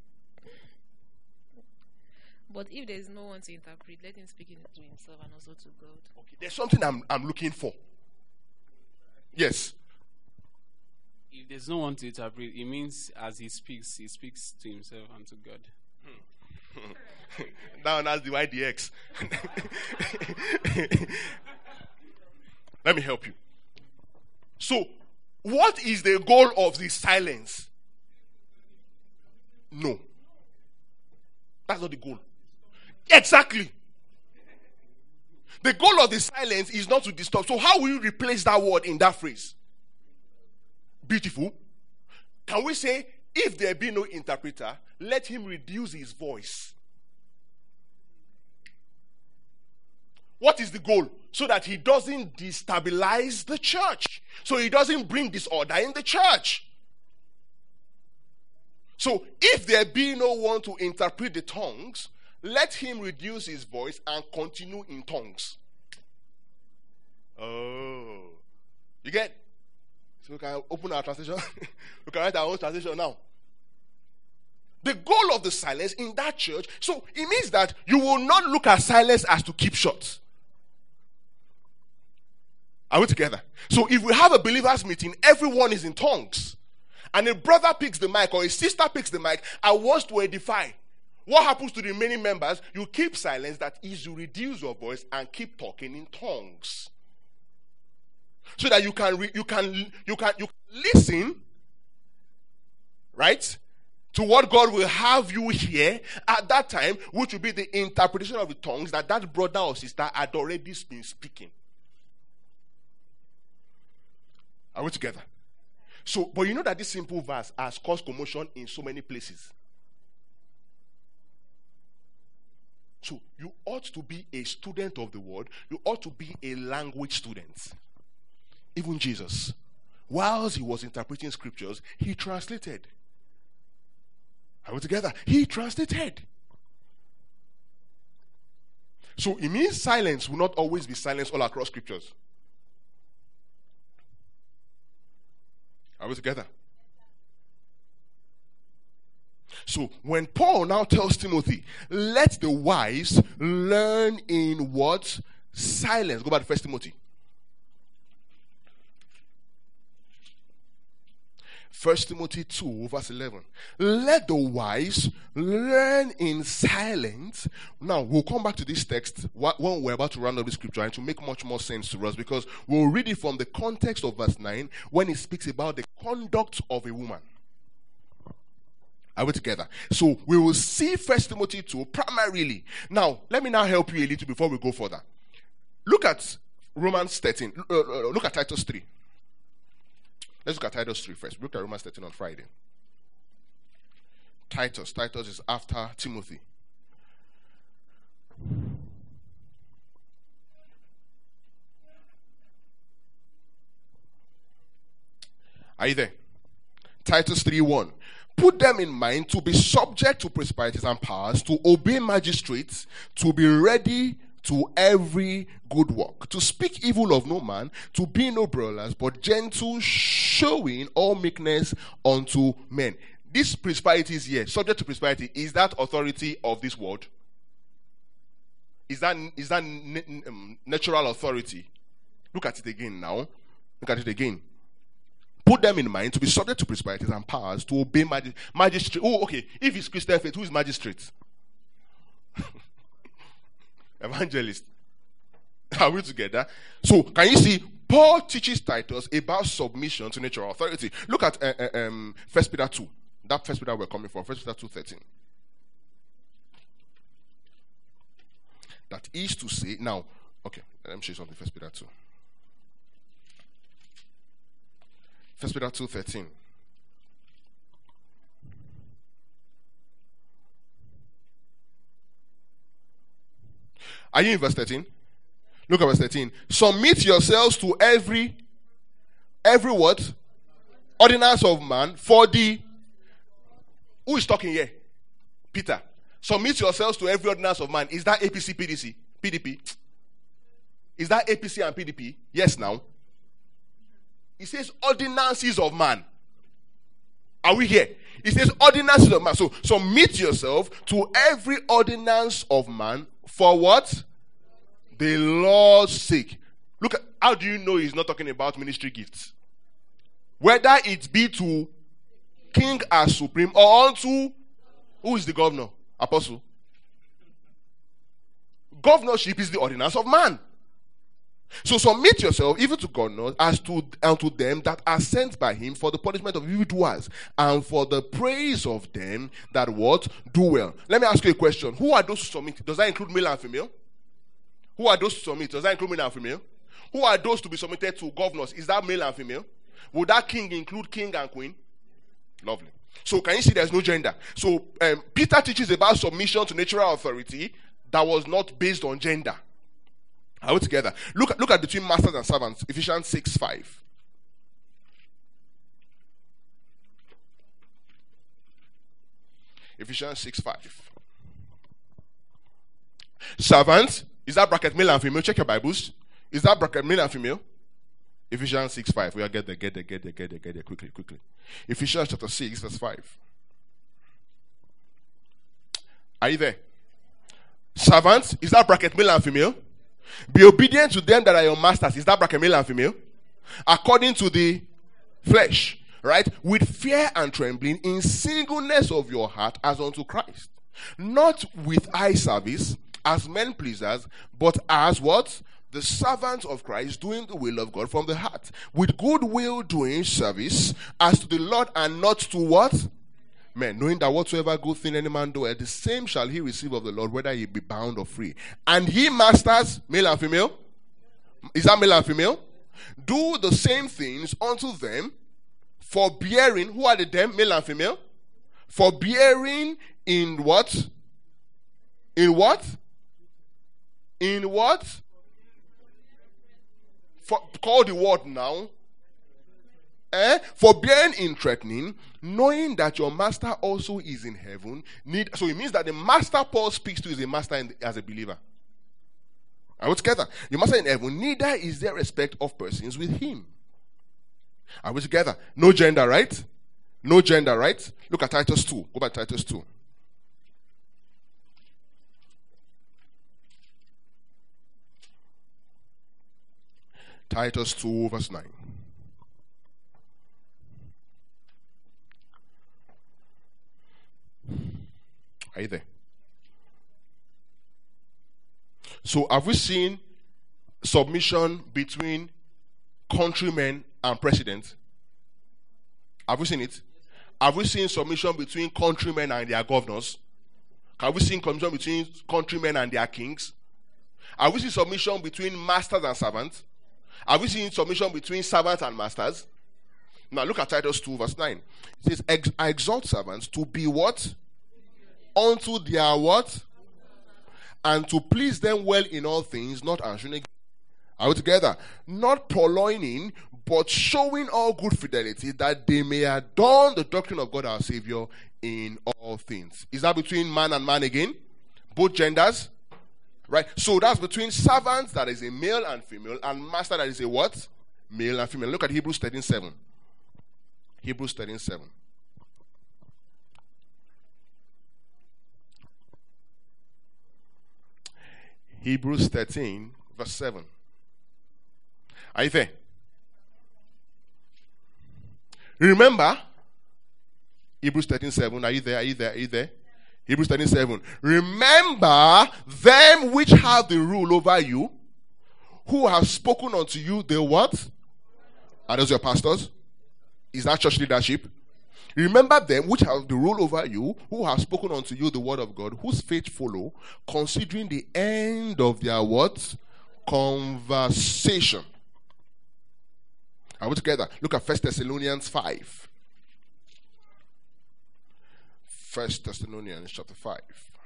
But if there is no one to interpret, let him speak to himself and also to God. Okay, there's something I'm looking for. Yes. If there's no one to interpret, it means as he speaks to himself and to God. That one has the YDX. Let me help you. So, what is the goal of the silence? No. That's not the goal. Exactly. The goal of the silence is not to disturb. So how will you replace that word in that phrase? Beautiful. Can we say, if there be no interpreter, let him reduce his voice? What is the goal? So that he doesn't destabilize the church. So he doesn't bring disorder in the church. So if there be no one to interpret the tongues, let him reduce his voice and continue in tongues. Oh. You get? So we can open our translation. We can write our own translation now. The goal of the silence in that church, so it means that you will not look at silence as to keep short. Are we together? So if we have a believers meeting, everyone is in tongues. And a brother picks the mic or a sister picks the mic and wants to edify. What happens to the remaining members? You keep silence, that is, you reduce your voice and keep talking in tongues. So that you can listen, right, to what God will have you hear at that time, which will be the interpretation of the tongues that brother or sister had already been speaking. Are we together? So, but you know that this simple verse has caused commotion in so many places. So, you ought to be a student of the word. You ought to be a language student. Even Jesus, whilst he was interpreting scriptures, he translated. Are we together? He translated. So, it means silence will not always be silence all across scriptures. Are we together? So when Paul now tells Timothy, let the wives learn in what? Silence. Go back to 1 Timothy. 1 Timothy 2 verse 11. Let the wives learn in silence. Now we'll come back to this text when we're about to round up the scripture, and to make much more sense to us, because we'll read it from the context of verse 9 when it speaks about the conduct of a woman. Are we together? So we will see 1 Timothy 2 primarily. Now let me now help you a little before we go further. Look at Romans 13. Look at Titus 3. Let's look at Titus 3 first. We looked at Romans 13 on Friday. Titus is after Timothy. Are you there? Titus 3:1. Put them in mind to be subject to principalities and powers, to obey magistrates, to be ready to every good work, to speak evil of no man, to be no brawlers, but gentle, showing all meekness unto men. This principality is here, subject to principality. Is that authority of this world? Is that natural authority? Look at it again now. Look at it again. Put them in mind to be subject to principalities and powers, to obey magistrate. Oh, okay. If it's Christian faith, who is magistrate? Evangelist. Are we together? So, can you see? Paul teaches Titus about submission to natural authority. Look at 1 Peter 2. That 1 Peter we're coming from. 1 Peter 2:13. That is to say, now, okay, let me show you something. 1 Peter 2. 1 Peter 2:13. Are you in verse 13? Look at verse 13. Submit yourselves to every what? Ordinance of man for the... Who is talking here? Peter. Submit yourselves to every ordinance of man. Is that APC, PDC? PDP? Is that APC and PDP? Yes, now. It says ordinances of man. Are we here? It says ordinances of man. So submit yourself to every ordinance of man for what? The Lord's sake. Look, how do you know he's not talking about ministry gifts? Whether it be to king as supreme or unto, who is the governor? Apostle. governorship is the ordinance of man. So submit yourself even to God as to unto them that are sent by him for the punishment of evildoers and for the praise of them that what? Do well. Let me ask you a question. Who are those who submit? Does that include male and female? Who are those who submit? Does that include male and female? Who are those to be submitted to governors? Is that male and female? Would that king include king and queen? Lovely. So can you see there's no gender? So Peter teaches about submission to natural authority that was not based on gender. Are we together? Look at between masters and servants. Ephesians 6:5. Ephesians 6:5. Servants, is that bracket male and female? Check your Bibles. Is that bracket male and female? Ephesians 6:5. We are get there. Quickly. Ephesians chapter 6, verse 5. Are you there? Servants, is that bracket male and female? Be obedient to them that are your masters. Is that bracket male and female? According to the flesh, right? With fear and trembling, in singleness of your heart, as unto Christ. Not with eye service, as men pleasers, but as what? The servants of Christ, doing the will of God from the heart. With good will doing service, as to the Lord and not to what? Men, knowing that whatsoever good thing any man doeth, the same shall he receive of the Lord, whether he be bound or free. And he masters, male and female. Is that male and female? Do the same things unto them, forbearing. Who are the them? Male and female. Forbearing in what? In what? In what? Call the word now. Forbearing in threatening, knowing that your master also is in heaven. So it means that the master Paul speaks to is a master as a believer. Are we together? Your master in heaven, neither is there respect of persons with him. Are we together? No gender, right? No gender, right? Look at Titus 2. Go back to Titus 2. Titus 2 verse 9. Are you there? So have we seen submission between countrymen and presidents? Have we seen it? Have we seen submission between countrymen and their governors? Have we seen submission between countrymen and their kings? Have we seen submission between masters and servants? Have we seen submission between servants and masters? Now look at Titus 2 verse 9. It says, I exhort servants to be what? Unto their what? And to please them well in all things, not answering. Are we together? Not purloining, but showing all good fidelity, that they may adorn the doctrine of God our Savior in all things. Is that between man and man again? Both genders? Right? So that's between servants, that is a male and female, and master, that is a what? Male and female. Look at Hebrews 13:7. Hebrews 13:7. Hebrews 13 verse 7. Are you there? Remember, Hebrews 13:7. Are you there? Are you there? Are you there? Hebrews 13:7. Remember them which have the rule over you, who have spoken unto you the what? Are those your pastors? Is that church leadership? Remember them which have the rule over you, who have spoken unto you the word of God, whose faith follow, considering the end of their what? Conversation. Are we together? Look at 1 Thessalonians 5. 1 Thessalonians chapter 5.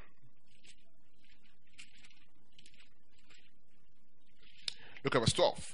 Look at verse 12.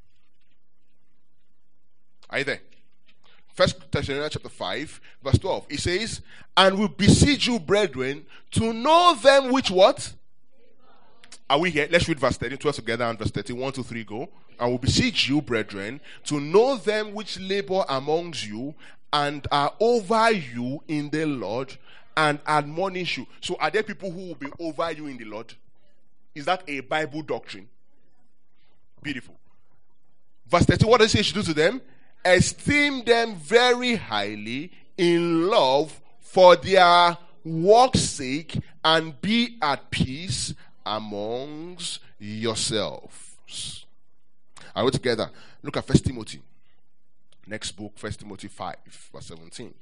Are you there? 1 Thessalonians chapter 5, verse 12. It says, and we beseech you, brethren, to know them which what? Are we here? Let's read verse 13, 12 together, and verse 13. 1, 2, 3, go. And we beseech you, brethren, to know them which labor amongst you and are over you in the Lord, and admonish you. So are there people who will be over you in the Lord? Is that a Bible doctrine? Beautiful. Verse 13, what does it say you should do to them? Esteem them very highly in love for their work's sake, and be at peace, amongst yourselves. Are we together? Look at 1 Timothy. Next book, 1 Timothy 5, verse 17.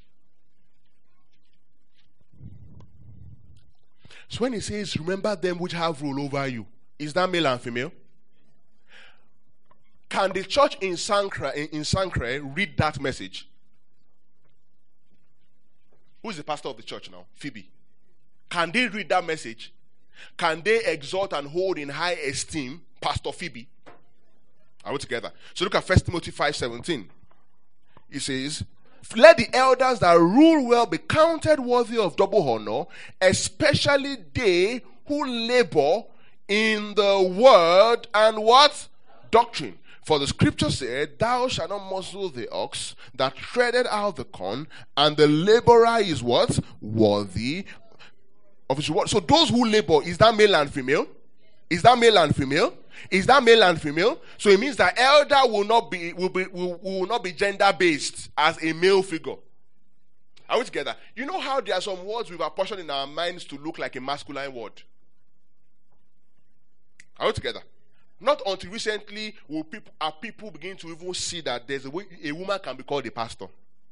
So when he says, remember them which have rule over you, is that male and female? Can the church in Sancre read that message? Who is the pastor of the church now? Phoebe. Can they read that message? Can they exalt and hold in high esteem Pastor Phoebe? Are we together? So look at 1 Timothy 5:17. It says, let the elders that rule well be counted worthy of double honor, especially they who labor in the word and what? Doctrine. For the scripture said, thou shalt not muzzle the ox that treaded out the corn, and the laborer is what? Worthy of his reward. So those who labor, is that male and female? Is that male and female? Is that male and female? So it means that elder will not be gender based as a male figure. Are we together? You know how there are some words we've apportioned in our minds to look like a masculine word? Are we together? Not until recently will people begin to even see that there's a way a woman can be called a pastor.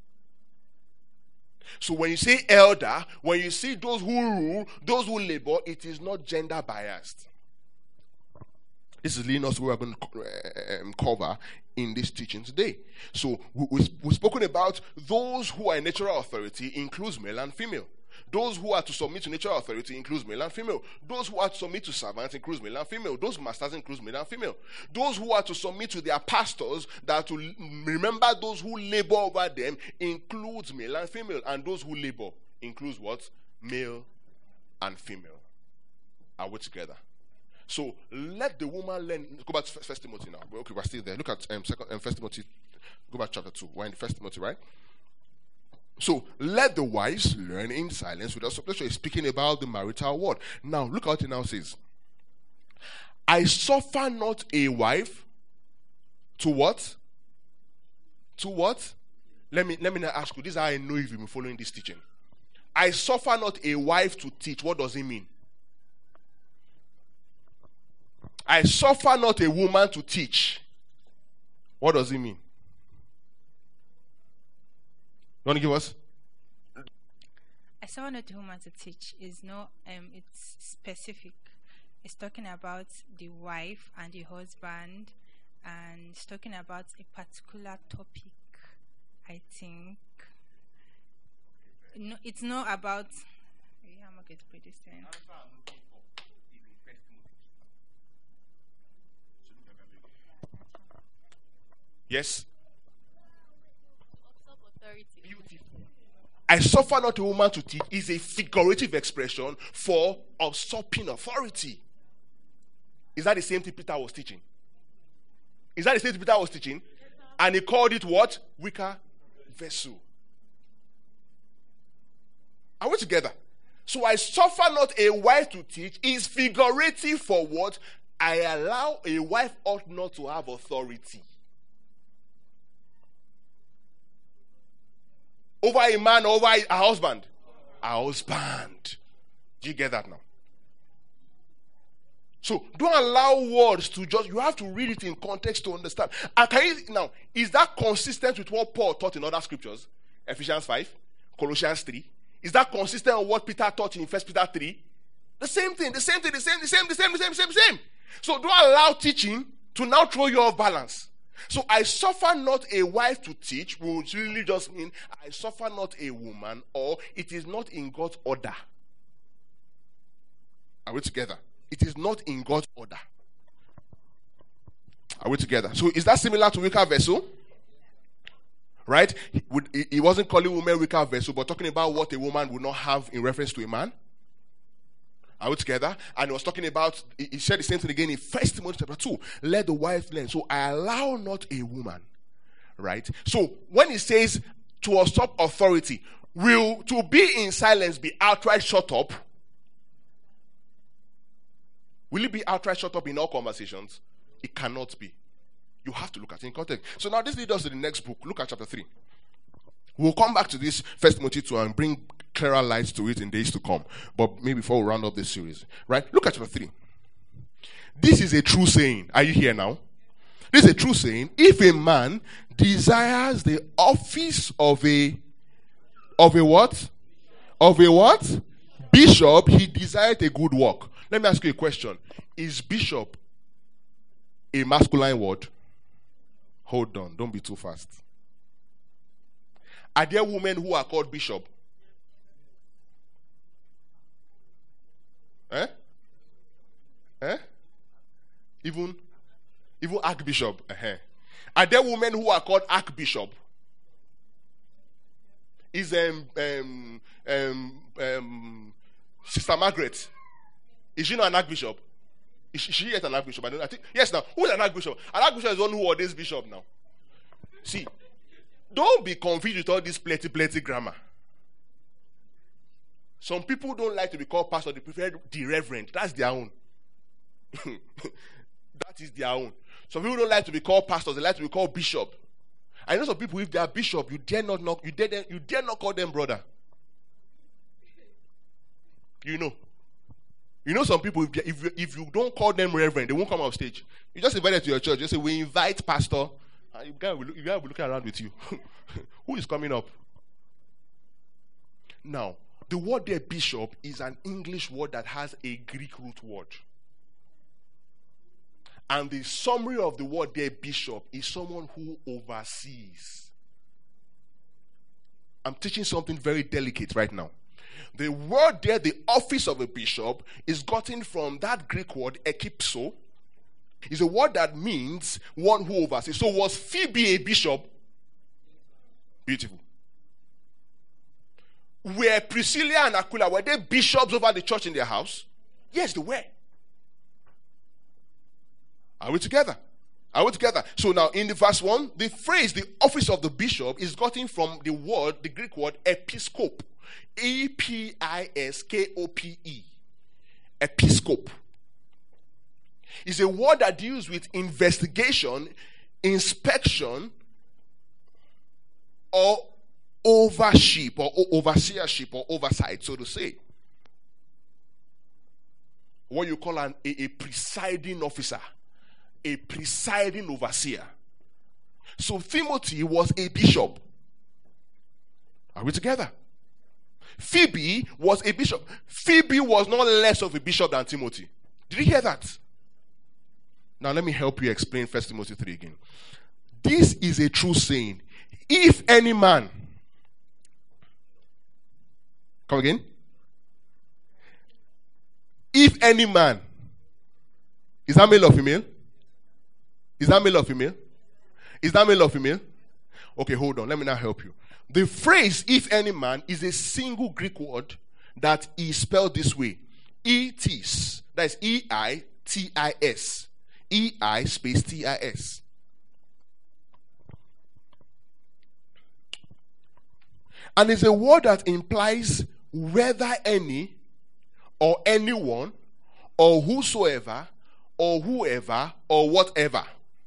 So when you say elder, when you see those who rule, those who labor, it is not gender biased. This is leading us to what we're going to cover in this teaching today. So we've spoken about those who are in natural authority includes male and female. Those who are to submit to natural authority includes male and female. Those who are to submit to servants includes male and female. Those masters includes male and female. Those who are to submit to their pastors, that to remember those who labor over them, includes male and female. And those who labor includes what? Male and female. Are we together? So let the woman learn. Go back to 1 Timothy now. Okay, we're still there. Look at 1 Timothy. Go back to chapter 2. We're in 1 Timothy, right? So let the wives learn in silence without suppression. He's speaking about the marital word. Now look at what it now says. I suffer not a wife to what? To what? Let me now ask you. This is how I know if you've been following this teaching. I suffer not a wife to teach. What does it mean? I suffer not a woman to teach. What does it mean? You want to give us? I suffer not a woman to teach is not it's specific. It's talking about the wife and the husband, and it's talking about a particular topic, I think. No, it's not about I'm not going to put this in. Yes. I suffer not a woman to teach is a figurative expression for usurping authority. Is that the same thing Peter was teaching? Is that the same thing Peter was teaching? And he called it what? Weaker vessel. Are we together? So I suffer not a wife to teach is figurative for what? I allow a wife ought not to have authority over a man, over a husband. A husband. Do you get that now? So don't allow words to just, you have to read it in context to understand. And can you, now, is that consistent with what Paul taught in other scriptures? Ephesians 5, Colossians 3. Is that consistent with what Peter taught in 1 Peter 3? The same thing. The same. So don't allow teaching to now throw you off balance. So I suffer not a wife to teach will really just mean I suffer not a woman, or it is not in God's order. Are we together? It is not in God's order. Are we together? So is that similar to weaker vessel? Right? He wasn't calling women weaker vessel, but talking about what a woman would not have in reference to a man. Are we together? And he was talking about, he said the same thing again in 1 Timothy chapter 2. Let the wife learn. So I allow not a woman. Right? So when he says to usurp authority, will to be in silence be outright shut up? Will it be outright shut up in all conversations? It cannot be. You have to look at it in context. So now this leads us to the next book. Look at chapter 3. We'll come back to this 1 Timothy 2 and bring clearer light to it in days to come. But maybe before we round up this series, right? Look at chapter 3. This is a true saying. Are you here now? This is a true saying. If a man desires the office of a what? Of a what? Bishop, he desired a good work. Let me ask you a question. Is bishop a masculine word? Hold on. Don't be too fast. Are there women who are called bishop? Even archbishop. Are there women who are called archbishop? Is Sister Margaret, is she not an archbishop? Is she yet an archbishop? I think yes. Now, who's an archbishop? An archbishop is one who ordains bishop now. See, don't be confused with all this plenty grammar. Some people don't like to be called pastor; they prefer the reverend. That's their own. That is their own. Some people don't like to be called pastors; they like to be called bishop. I know some people, if they are bishop, you dare not call them brother. You know some people, if you don't call them reverend, they won't come off stage. You just invite them to your church. You say, we invite pastor. And you guys will be looking around with you. Who is coming up? Now, the word there, bishop, is an English word that has a Greek root word. And the summary of the word there, bishop, is someone who oversees. I'm teaching something very delicate right now. The word there, the office of a bishop, is gotten from that Greek word, ekipso. It's a word that means one who oversees. So was Phoebe a bishop? Beautiful. Were Priscilla and Aquila, were they bishops over the church in their house? Yes, they were. Are we together? Are we together? So now in the verse 1, the phrase, the office of the bishop, is gotten from the Greek word episcope. E-P-I-S-K-O-P-E. Episcope. It's a word that deals with investigation, inspection, or overship, or overseership, or oversight, so to say. What you call a presiding officer. A presiding overseer. So Timothy was a bishop. Are we together? Phoebe was a bishop. Phoebe was not less of a bishop than Timothy. Did you hear that? Now let me help you explain 1 Timothy 3 again. This is a true saying. If any man, come again. If any man, is that male or female? Is that male or female? Is that male or female? Okay, hold on. Let me now help you. The phrase, if any man, is a single Greek word that is spelled this way. Etis. That is E-I-T-I-S. E-I space T-I-S. And it's a word that implies whether any or anyone or whosoever or whoever or whatever.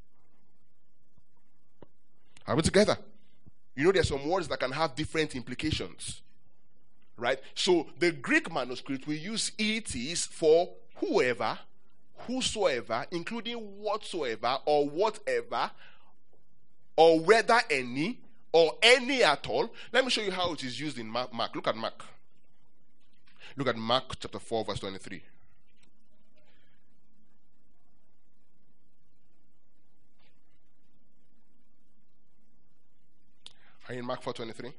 Are we together? You know, there are some words that can have different implications. Right? So the Greek manuscript will use etis for whoever, whosoever, including whatsoever or whatever, or whether any, or any at all. Let me show you how it is used in Mark. Look at Mark. Look at Mark chapter 4, verse 23. Are you in Mark 4:23?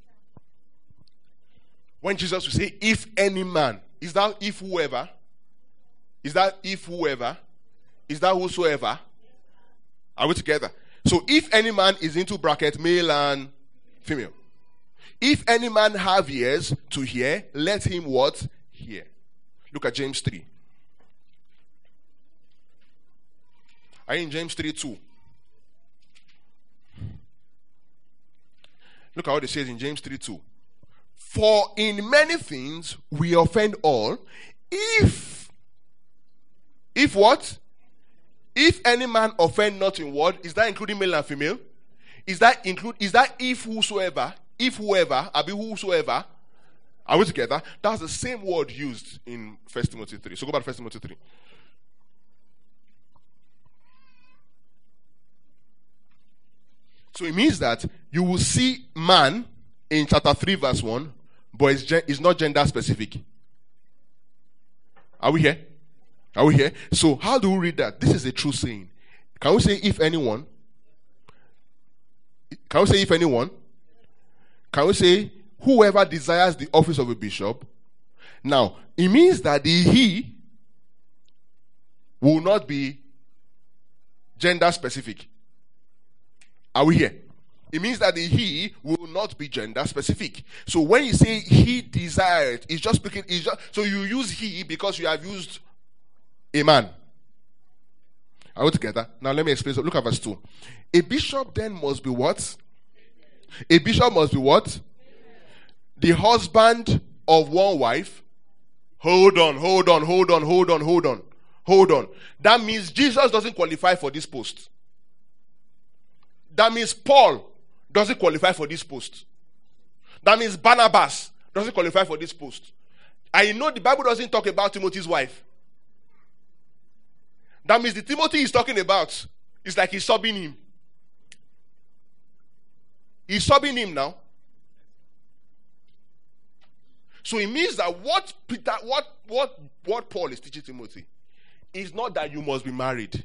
When Jesus will say, if any man, is that if whoever? Is that if whoever? Is that whosoever? Are we together? So if any man is into bracket male and female. If any man have ears to hear, let him what? Hear. Look at James 3. Are you in James 3:2? Look at what it says in James 3:2. For in many things we offend all, if what? If any man offend not in word, is that including male and female? Is that if whosoever, if whoever, abi whosoever? Are we together? That's the same word used in 1 Timothy 3. So go back to 1 Timothy 3. So it means that you will see man in chapter 3 verse 1, but it's not gender specific. Are we here? Are we here? So how do we read that? This is a true saying. Can we say if anyone? Can we say if anyone? Can we say whoever desires the office of a bishop? Now, it means that the he will not be gender specific. Are we here? It means that the he will not be gender specific. So when you say he desired, it's just speaking. So you use he because you have used a man. Are we together? Now let me explain. So look at verse 2. A bishop then must be what? A bishop must be what? The husband of one wife. Hold on. That means Jesus doesn't qualify for this post. That means Paul doesn't qualify for this post. That means Barnabas doesn't qualify for this post. I know the Bible doesn't talk about Timothy's wife. That means the Timothy he's talking about is like he's subbing him. He's subbing him now. So it means that what Paul is teaching Timothy is not that you must be married,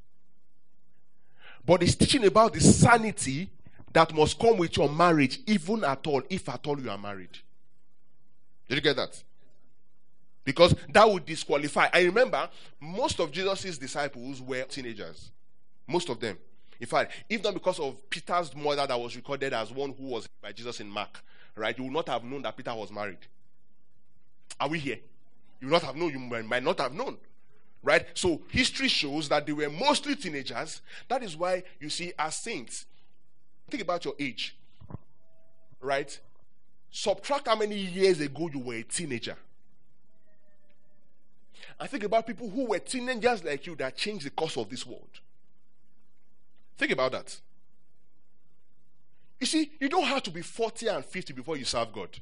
but he's teaching about the sanity that must come with your marriage, even at all, if at all you are married. Did you get that? Because that would disqualify. I remember most of Jesus' disciples were teenagers. Most of them. In fact, if not because of Peter's mother that was recorded as one who was by Jesus in Mark, right, you would not have known that Peter was married. Are we here? You would not have known. You might not have known. Right? So history shows that they were mostly teenagers. That is why you see as saints, think about your age. Right? Subtract how many years ago you were a teenager. And think about people who were teenagers like you that changed the course of this world. Think about that. You see, you don't have to be 40 and 50 before you serve God.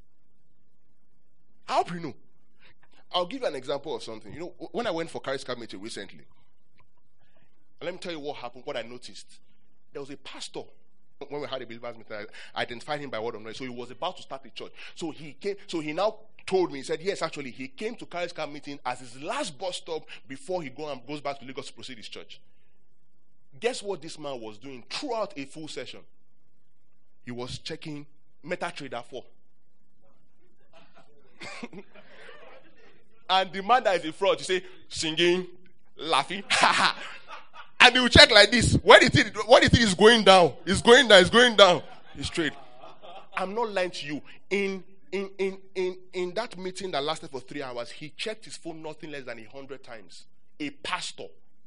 I hope you know. I'll give you an example of something. You know, when I went for Charismatic meeting recently, let me tell you what happened, what I noticed. There was a pastor, when we had a believers meeting, I identified him by word of knowledge. So he was about to start a church. So he now told me, he said, yes, actually, he came to Charismatic meeting as his last bus stop before he goes back to Lagos to proceed his church. Guess what this man was doing throughout a full session? He was checking MetaTrader 4. And the man that is in front, you say, singing, laughing, and they will check like this. What do you think is going down? It's going down. It's straight. I'm not lying to you. In that meeting that lasted for 3 hours, he checked his phone nothing less than 100 times. A pastor.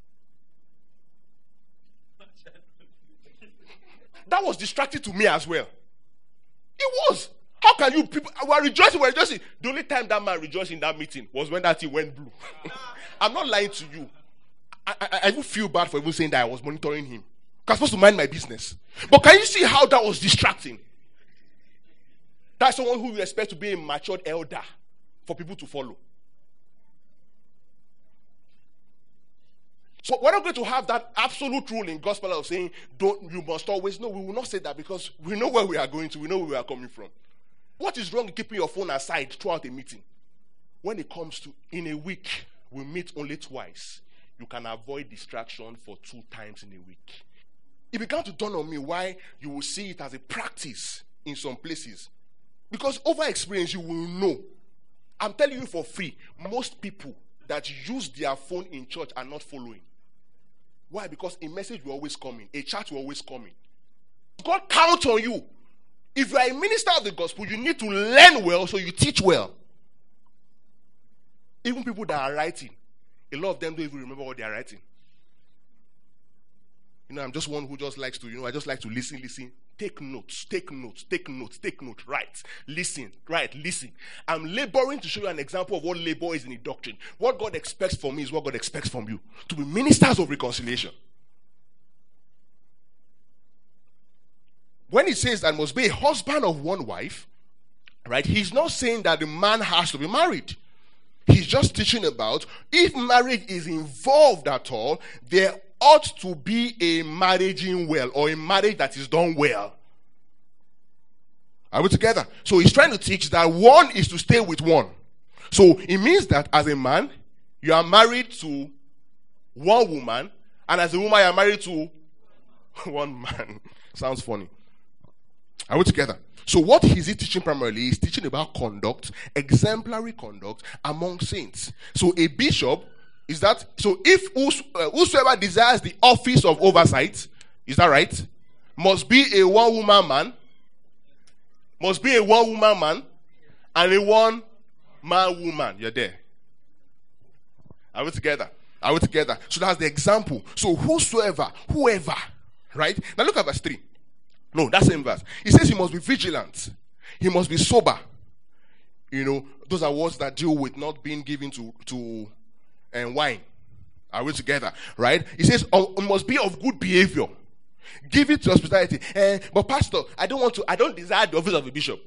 That was distracting to me as well. It was. How can you people we're rejoicing? The only time that man rejoiced in that meeting was when that thing went blue. I'm not lying to you. I even feel bad for even saying that I was monitoring him. I'm supposed to mind my business. But can you see how that was distracting? That's someone who you expect to be a matured elder for people to follow. So we're not going to have that absolute rule in gospel of saying, you must always know. We will not say that because we know where we are going to. We know where we are coming from. What is wrong with keeping your phone aside throughout a meeting? When it comes to, in a week, we meet only twice. You can avoid distraction for 2 times in a week. It began to dawn on me why you will see it as a practice in some places. Because over experience, you will know. I'm telling you for free, most people that use their phone in church are not following. Why? Because a message will always come in. A chat will always come in. God counts on you. If you are a minister of the gospel, you need to learn well so you teach well. Even people that are writing, a lot of them don't even remember what they are writing. You know, I'm just one who just likes to, I just like to listen. Take notes, write, listen. I'm laboring to show you an example of what labor is in the doctrine. What God expects from me is what God expects from you. To be ministers of reconciliation. When he says that must be a husband of one wife, Right? He's not saying that the man has to be married. He's just teaching about if marriage is involved at all, there ought to be a marrying well, or a marriage that is done well. Are we together? So he's trying to teach that one is to stay with one. So it means that as a man, you are married to one woman, and as a woman, you are married to one man. Sounds funny. Are we together? So what is he teaching primarily? He's teaching about conduct, exemplary conduct among saints. So a bishop is that, so if whosoever desires the office of oversight, is that right? Must be a one-woman man. Must be a one-woman man and a one-man woman. You're there. Are we together? Are we together? So that's the example. So whoever, right? Now look at verse 3. No, that same verse. It says he must be vigilant. He must be sober. You know, those are words that deal with not being given to wine. Are we together? Right? It says must be of good behavior. Give it to hospitality. But pastor, I don't desire the office of a bishop.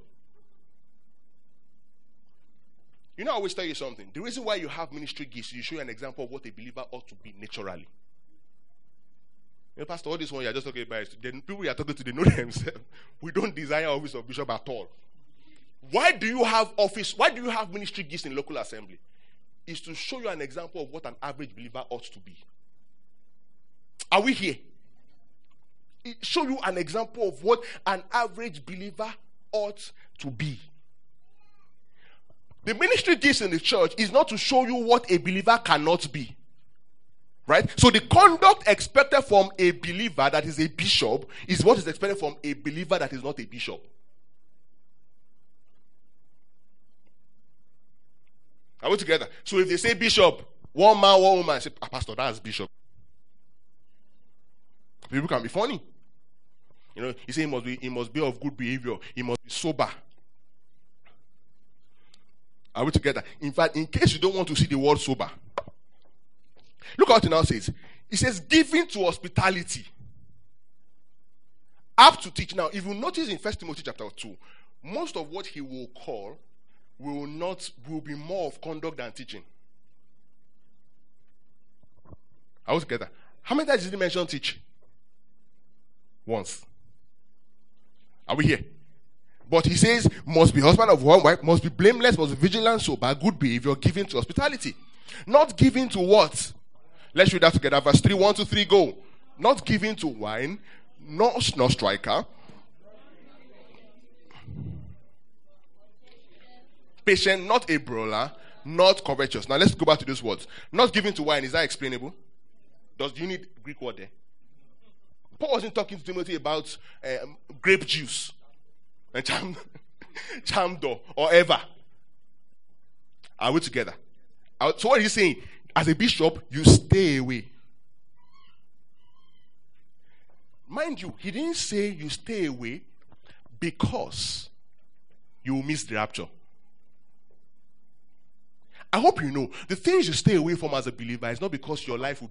You know, I always tell you something. The reason why you have ministry gifts, you show you an example of what a believer ought to be naturally. You know, pastor, all this one you're just talking about, the people you're talking to, they know themselves. We don't desire office of bishop at all. Why do you have ministry gifts in local assembly? It's to show you an example of what an average believer ought to be. Are we here? It show you an example of what an average believer ought to be. The ministry gifts in the church is not to show you what a believer cannot be. Right? So the conduct expected from a believer that is a bishop is what is expected from a believer that is not a bishop. Are we together? So if they say bishop, one man, one woman, I say, pastor, that's bishop. People can be funny. You know, he say he must be of good behavior. He must be sober. Are we together? In fact, in case you don't want to see the word sober, look what it now says. It says giving to hospitality. Apt to teach. Now, if you notice in 1 Timothy chapter 2, most of what he will call will be more of conduct than teaching. Are we together? How many times did he mention teach? Once. Are we here? But he says, must be husband of one wife, must be blameless, must be vigilant, sober, good behavior, giving to hospitality. Not giving to what? Let's read that together. Verse 3, 1, 2, 3, go. Not giving to wine, not striker. Patient, not a brawler, not covetous. Now let's go back to those words. Not giving to wine, is that explainable? Do you need Greek word there? Paul wasn't talking to Timothy about grape juice and chamdo or ever. Are we together? So what is he saying? As a bishop, you stay away. Mind you, he didn't say you stay away because you will miss the rapture. I hope you know the things you stay away from as a believer is not because your eternal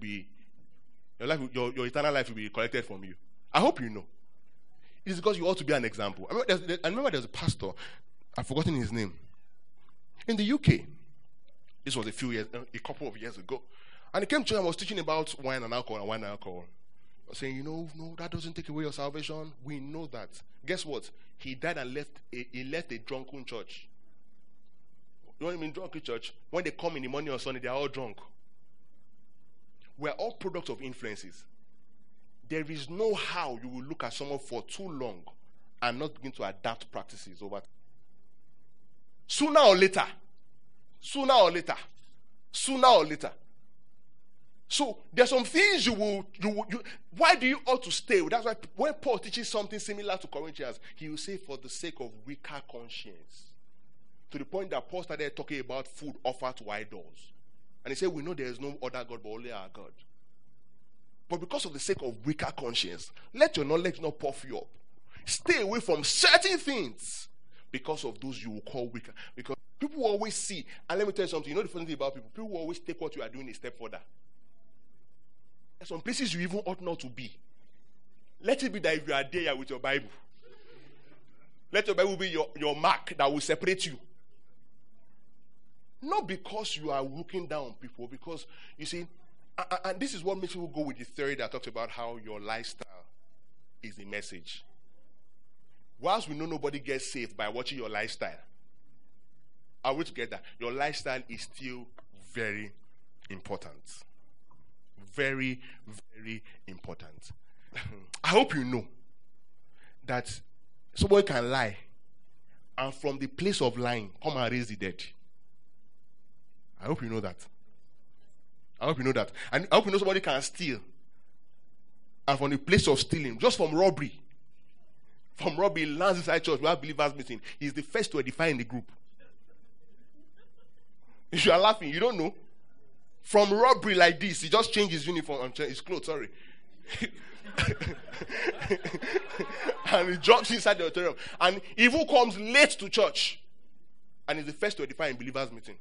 life will be collected from you. I hope you know. It is because you ought to be an example. I remember there's a pastor, I've forgotten his name, in the UK. This was a couple of years ago. And he came to church and was teaching about wine and alcohol. I was saying, no, that doesn't take away your salvation. We know that. Guess what? He died and left a drunken church. You know what I mean, drunken church? When they come in the morning or Sunday, they are all drunk. We're all products of influences. There is no how you will look at someone for too long and not begin to adapt practices over time. Sooner or later. So there's some things why do you ought to stay? That's why when Paul teaches something similar to Corinthians, he will say for the sake of weaker conscience. To the point that Paul started talking about food offered to idols. And he said, we know there is no other God but only our God. But because of the sake of weaker conscience, let your knowledge not puff you up. Stay away from certain things because of those you will call weaker. Because people will always see, and let me tell you something, you know the funny thing about people will always take what you are doing a step further. There's some places you even ought not to be. Let it be that if you are there with your Bible. Let your Bible be your mark that will separate you. Not because you are looking down on people, because you see, and this is what makes people go with the theory that talks about how your lifestyle is the message. Whilst we know nobody gets saved by watching your lifestyle, are we together? Your lifestyle is still very important. Very, very important. I hope you know that somebody can lie and from the place of lying come and raise the dead. I hope you know that. I hope you know that. And I hope you know somebody can steal and from the place of stealing, just from robbery, lands inside church, we have believers meeting. He's the first to edify in the group. If you are laughing, you don't know. From robbery like this, he just changed his uniform, his clothes, sorry. And he drops inside the auditorium. And evil comes late to church and is the first to edify in believers meeting.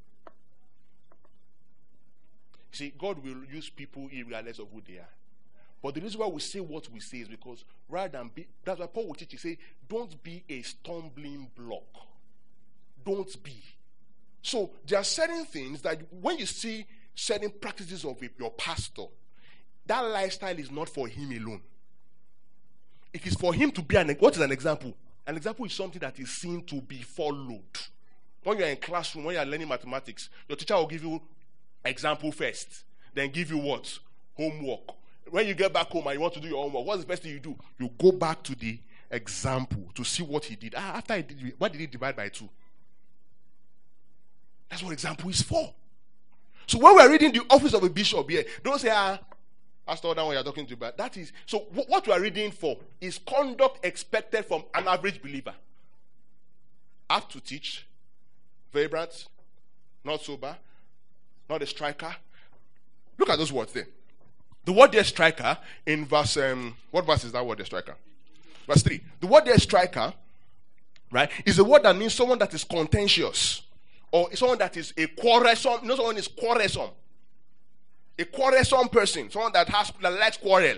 See, God will use people regardless of who they are. But the reason why we say what we say is because rather than be, that's why Paul will teach you, say, don't be a stumbling block. Don't be. So there are certain things that when you see certain practices of your pastor, that lifestyle is not for him alone. It is for him to be what is an example? An example is something that is seen to be followed. When you're in classroom, when you're learning mathematics, your teacher will give you example first, then give you what? Homework. When you get back home and you want to do your homework, what's the first thing you do? You go back to the example to see what he did. After he did, what did he divide by 2? That's what example is for. So when we're reading the office of a bishop here, don't say, Pastor, that one you're talking to, but that is, so what we are reading for is conduct expected from an average believer. Have to teach, vibrant, not sober, not a striker. Look at those words there. The word there, striker, in verse, what verse is that word there, striker? Verse 3. The word there, striker, right, is a word that means someone that is contentious. Or someone that is a quarrelsome. You know, someone is quarrelsome. A quarrelsome person. Someone that likes quarrel.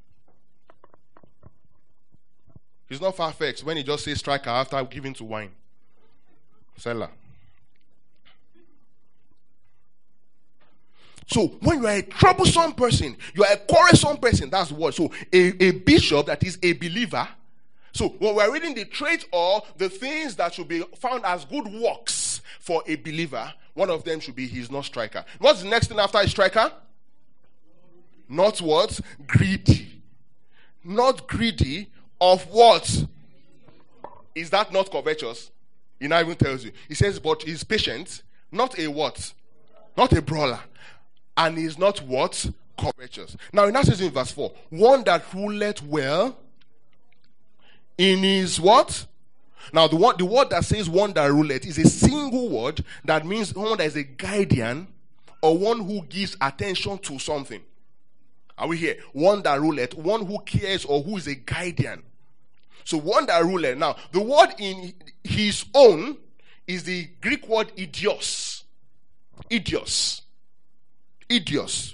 He's not far-fetched when he just says striker after giving to wine. Seller. So when you are a troublesome person, you are a quarrelsome person. That's the word. So a bishop that is a believer. So when we're reading the traits or the things that should be found as good works for a believer, one of them should be he's not striker. What's the next thing after a striker? Not what? Greedy. Not greedy of what? Is that not covetous? He now even tells you. He says, but he's patient, not a what? Not a brawler. And he's not what? Covetous. Now it now says in verse 4, one that ruleth well in his what? Now the word that says one that ruleth is a single word that means one that is a guardian or one who gives attention to something. Are we here? One that ruleth, one who cares or who is a guardian. So one that ruleth. Now the word in his own is the Greek word idios. Idios. Idios.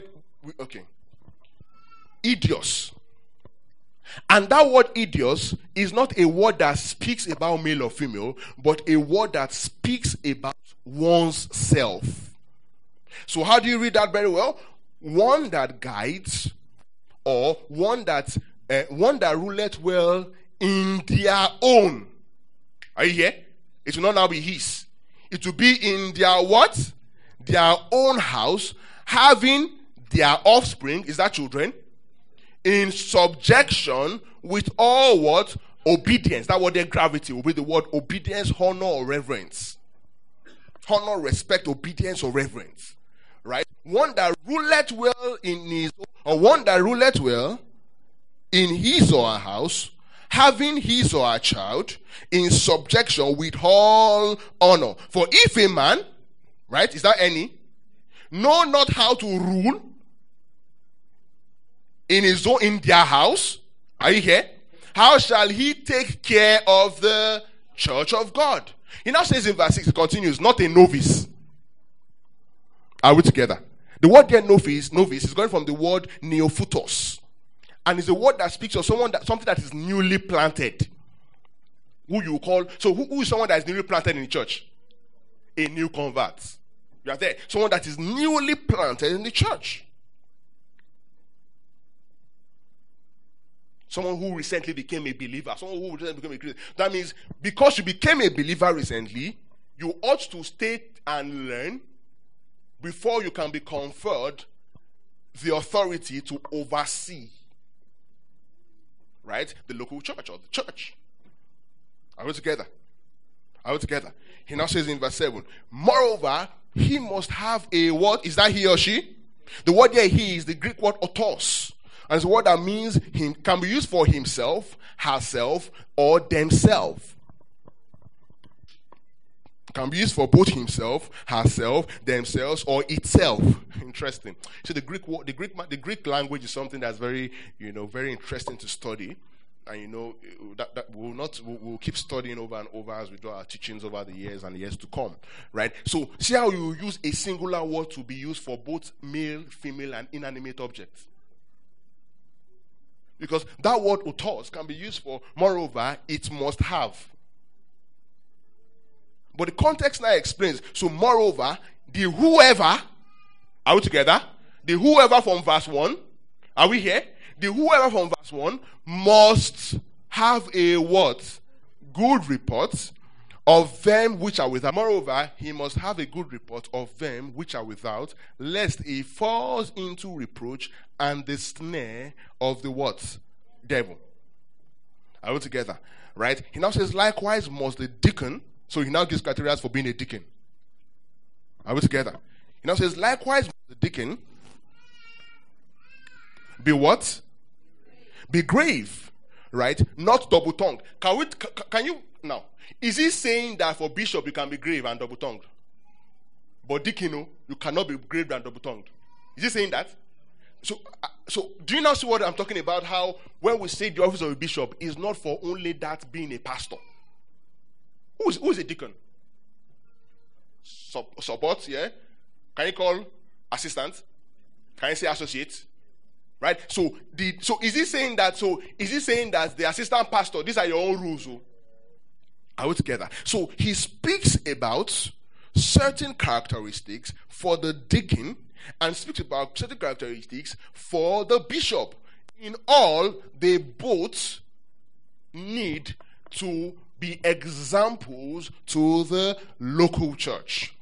Idios. And that word idios is not a word that speaks about male or female, but a word that speaks about one's self. So how do you read that very well? One that guides, or one that ruleth well in their own. Are you here? It will not now be his. It will be in their what? Their own house, having their offspring, is that children? In subjection with all what? Obedience. That word there, gravity, will be the word obedience, honor, or reverence. Honor, respect, obedience, or reverence. Right? One that ruleth well in his, or one that ruleth well in his or her house, having his or her child in subjection with all honor. For if a man, right, is that any, know not how to rule in their house, are you here? How shall he take care of the church of God? He now says in verse 6, it continues, not a novice. Are we together? The word there, novice is going from the word neophytos. And it's a word that speaks of something that is newly planted. Who you call, so who is someone that is newly planted in the church? A new convert. You are there. Someone that is newly planted in the church. Someone who recently became a believer. Someone who recently became a Christian. That means because you became a believer recently, you ought to stay and learn before you can be conferred the authority to oversee, right, the local church or the church. Are we together? Are we together? He now says in verse 7, moreover, he must have a what? Is that he or she? The word here, he, is the Greek word autos. And it's a word that means him, can be used for himself, herself, or themselves. Can be used for both himself, herself, themselves, or itself. Interesting. So the Greek language is something that's very, very interesting to study. And that we'll keep studying over and over as we do our teachings over the years and the years to come, right? So see how you use a singular word to be used for both male, female, and inanimate objects. Because that word autos can be used for, moreover, it must have. But the context now explains. So moreover, the whoever, are we together? The whoever from verse 1, are we here? The whoever from verse 1 must have a what? Good report of them which are without. Moreover, he must have a good report of them which are without, lest he falls into reproach and the snare of the what? Devil. Are we together? Right? He now says, likewise must the deacon. So he now gives criteria for being a deacon. Are we together? He now says, likewise must the deacon be what? Be grave, right? Not double-tongued. Can you now? Is he saying that for bishop you can be grave and double-tongued, but deacon you cannot be grave and double-tongued? Is he saying that? So do you now see what I'm talking about? How when we say the office of a bishop is not for only that being a pastor. Who is a deacon? Support, yeah. Can you call assistant? Can you say associate? Right? So is he saying that? So is he saying that the assistant pastor, these are your own rules? Are we together? So he speaks about certain characteristics for the deacon and speaks about certain characteristics for the bishop. In all, they both need to be examples to the local church.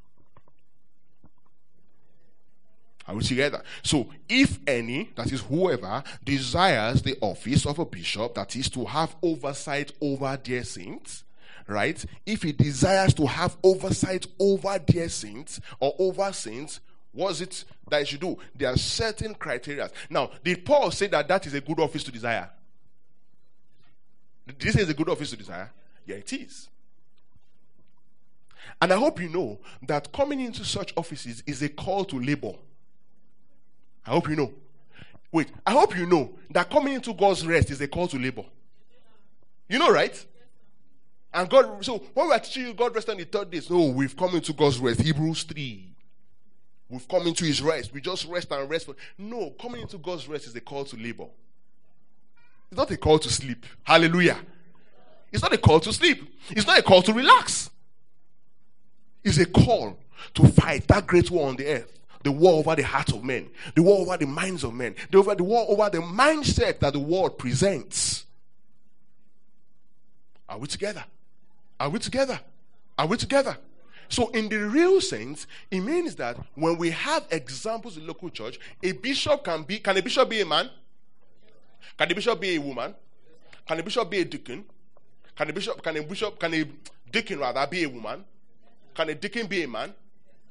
Are we together? So, if any, that is whoever, desires the office of a bishop, that is to have oversight over their saints, right? If he desires to have oversight over their saints or over saints, what is it that he should do? There are certain criteria. Now, did Paul say that is a good office to desire? Did he say it's a good office to desire? Yeah, it is. And I hope you know that coming into such offices is a call to labor. I hope you know. Wait, I hope you know that coming into God's rest is a call to labor. You know, right? And God, so when we are teaching you God rest on the third day, no, we've come into God's rest. Hebrews 3. We've come into his rest. We just rest and rest. No, coming into God's rest is a call to labor. It's not a call to sleep. Hallelujah. It's not a call to sleep. It's not a call to relax. It's a call to fight that great war on the earth. The war over the hearts of men. The war over the minds of men. The war over the mindset that the world presents. Are we together? Are we together? Are we together? So in the real sense, it means that when we have examples in local church, a bishop can a bishop be a man? Can a bishop be a woman? Can a bishop be a deacon? Can a deacon rather be a woman? Can a deacon be a man?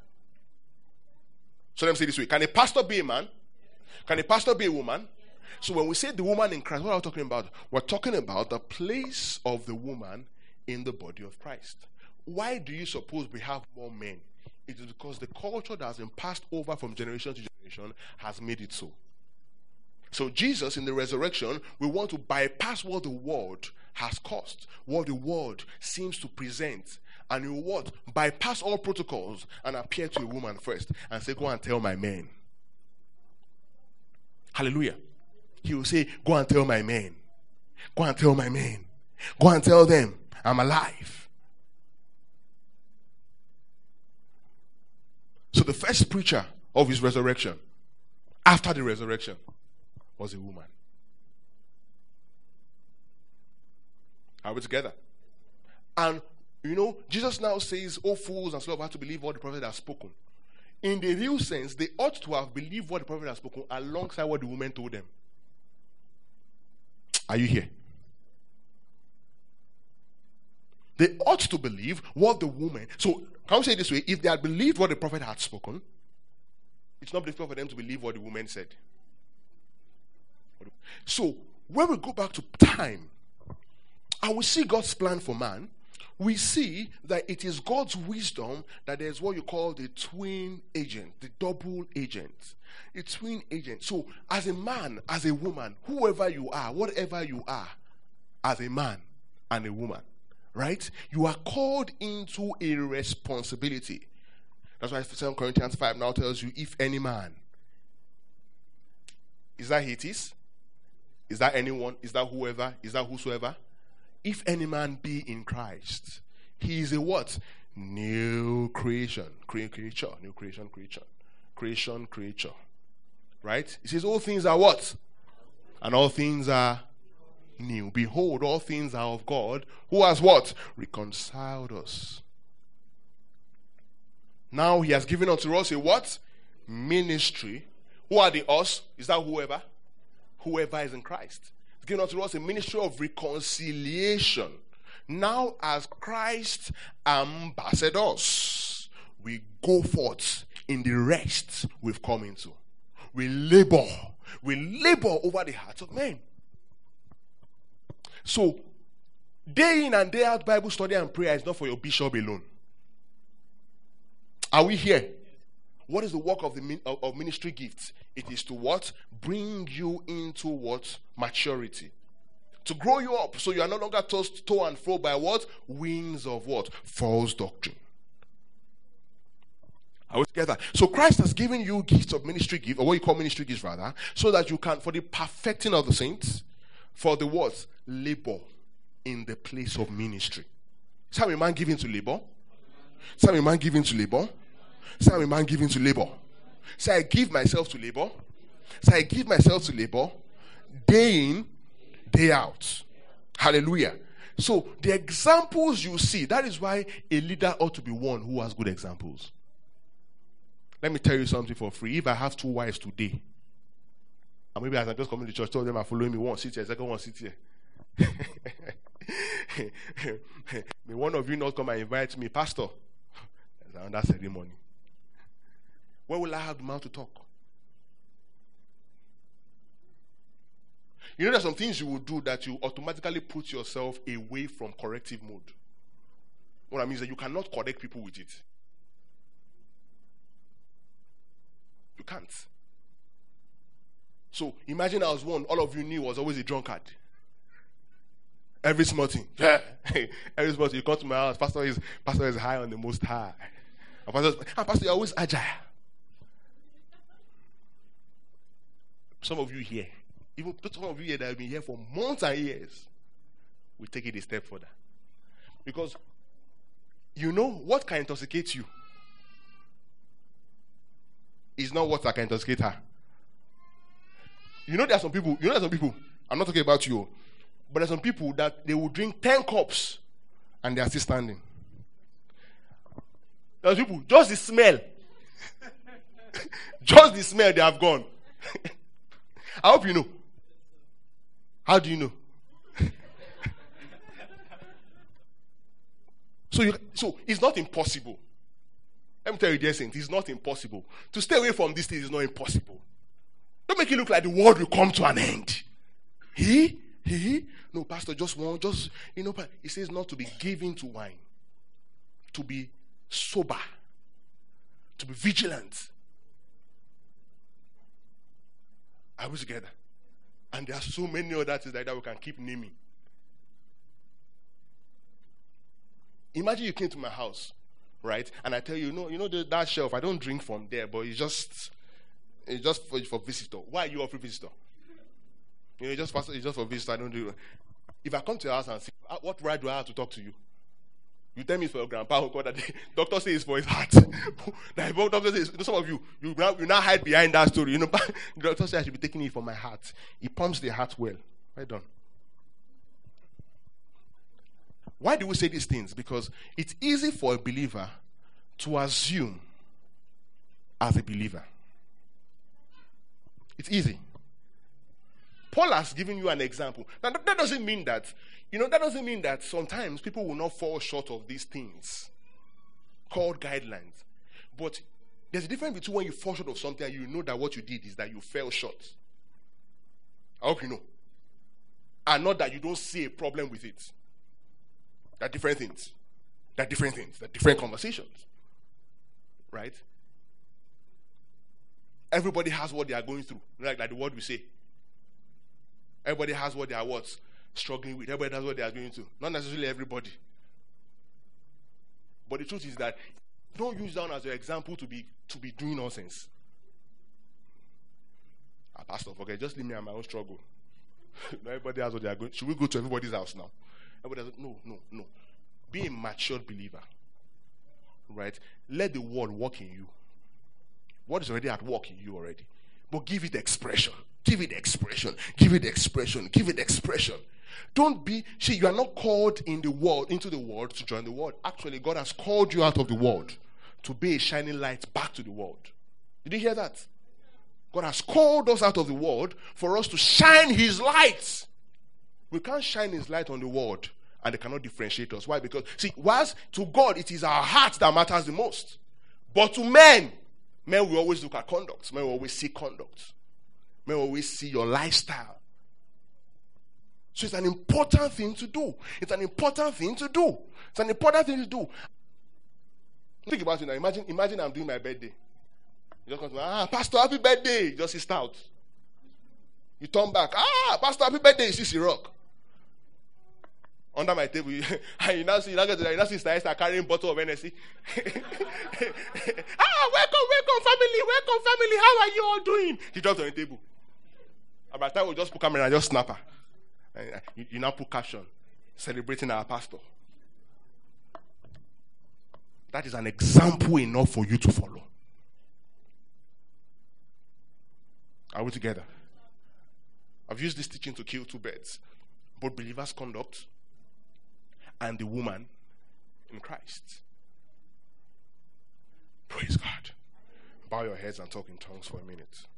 So let me say this way. Can a pastor be a man? Can a pastor be a woman? So when we say the woman in Christ, what are we talking about? We're talking about the place of the woman in the body of Christ. Why do you suppose we have more men? It is because the culture that has been passed over from generation to generation has made it so. So Jesus in the resurrection, we want to bypass what the world has caused, what the world seems to present, and you what? Bypass all protocols and appear to a woman first and say, go and tell my men. Hallelujah. He will say, go and tell my men. Go and tell my men. Go and tell them I'm alive. So the first preacher of his resurrection, after the resurrection, was a woman. Are we together? And Jesus now says, "Oh fools and slow of heart to believe what the prophet has spoken." In the real sense, they ought to have believed what the prophet has spoken alongside what the woman told them. Are you here? They ought to believe what the woman. So, can we say it this way? If they had believed what the prophet had spoken, it's not difficult for them to believe what the woman said. So, when we go back to time, and we see God's plan for man, we see that it is God's wisdom that there's what you call the twin agent, the double agent. A twin agent. So, as a man, as a woman, whoever you are, whatever you are, as a man and a woman, right? You are called into a responsibility. That's why 2 Corinthians 5 now tells you, if any man. Is that it is? Is that anyone? Is that whoever? Is that whosoever? If any man be in Christ, he is a what? New creation. Creature. New creation, creature. Creation, creature. Right? It says all things are what? And all things are new. Behold, all things are of God, who has what? Reconciled us. Now he has given unto us a what? Ministry. Who are the us? Is that whoever? Whoever is in Christ. He's given unto us a ministry of reconciliation. Now as Christ ambassadors, we go forth in the rest we've come into. We labor over the hearts of men. So, day in and day out Bible study and prayer is not for your bishop alone. Are we here? What is the work of the of ministry gifts? It is to what? Bring you into what? Maturity. To grow you up so you are no longer tossed to and fro by what? Winds of what? False doctrine. Are we together? So Christ has given you gifts of ministry gift, or what you call ministry gifts rather, so that you can, for the perfecting of the saints, for the what? Labor in the place of ministry. Is how a man giving to labor? Is how a man giving to labor? Is how a man giving to labor? Say, I give myself to labor. Say, I give myself to labor day in, day out. Hallelujah. So the examples you see, that is why a leader ought to be one who has good examples. Let me tell you something for free. If I have 2 wives today, and maybe as I just come to church, 2 of them are following me, one sit here, second one sit here. May one of you not come and invite me, Pastor. There's another ceremony. Where will I have the mouth to talk? You know, there's some things you will do that you automatically put yourself away from corrective mode. What I mean is that you cannot correct people with it. You can't. So imagine I was one, all of you knew was always a drunkard. Every small thing. Every small thing. You come to my house, Pastor is high on the most high. And Pastor, you're always agile. Some of you here, even some of you here that have been here for months and years, will take it a step further. Because you know what can intoxicate you is not what can intoxicate her. You know there are some people, I'm not talking about you, but there are some people that they will drink 10 cups and they are still standing. There are people, just the smell. Just the smell, they have gone. I hope you know. How do you know? So it's not impossible. Let me tell you, dear saints, it's not impossible. To stay away from this thing is not impossible. Don't make it look like the world will come to an end. No, Pastor, he says not to be given to wine. To be sober. To be vigilant. Are we together? And there are so many other things that we can keep naming. Imagine you came to my house, right? And I tell you, that shelf, I don't drink from there, but it's just for visitor. Why are you a free visitor? It's just for visitor. I don't do it. If I come to your house and say, what right do I have to talk to you? You tell me it's for your grandpa who called that day. Doctor says it's for his heart. Doctor says, some of you now hide behind that story. The doctor says I should be taking it for my heart. It pumps the heart well. Right done. Why do we say these things? Because it's easy for a believer to assume as a believer. It's easy. Paul has given you an example. Now that doesn't mean that sometimes people will not fall short of these things called guidelines. But there's a difference between when you fall short of something and you know that what you did is that you fell short. I hope you know. And not that you don't see a problem with it. They're different things. They're different conversations. Right? Everybody has what they are going through. Like the word we say. Everybody has what they are struggling with. Everybody has what they are going through. Not necessarily everybody. But the truth is that don't use that as your example to be doing nonsense. Pastor, forget, just leave me and my own struggle. Everybody has what they are going. Should we go to everybody's house now? Everybody has, no. Be a matured believer. Right? Let the word work in you. What is already at work in you already. But give it expression. Give it expression. Don't be, you are not called into the world to join the world. Actually, God has called you out of the world to be a shining light back to the world. Did you hear that? God has called us out of the world for us to shine His light. We can't shine His light on the world and they cannot differentiate us. Why? Because, whilst to God it is our heart that matters the most. But to men will always look at conduct. Men will always see conduct. Men will always see your lifestyle. So it's an important thing to do. Think about it now. Imagine I'm doing my birthday. You just come to me, Pastor, happy birthday. You just sit out. You turn back. Pastor, happy birthday. You see Ciroc under my table. And you now see Sister Esther carrying a bottle of NSC. Welcome family. How are you all doing? He dropped on the table. And by the time we just put camera and just snap her. You now put caption, celebrating our pastor. That is an example enough for you to follow. Are we together? I've used this teaching to kill two birds. Both believers' conduct and the woman in Christ. Praise God. Bow your heads and talk in tongues for a minute.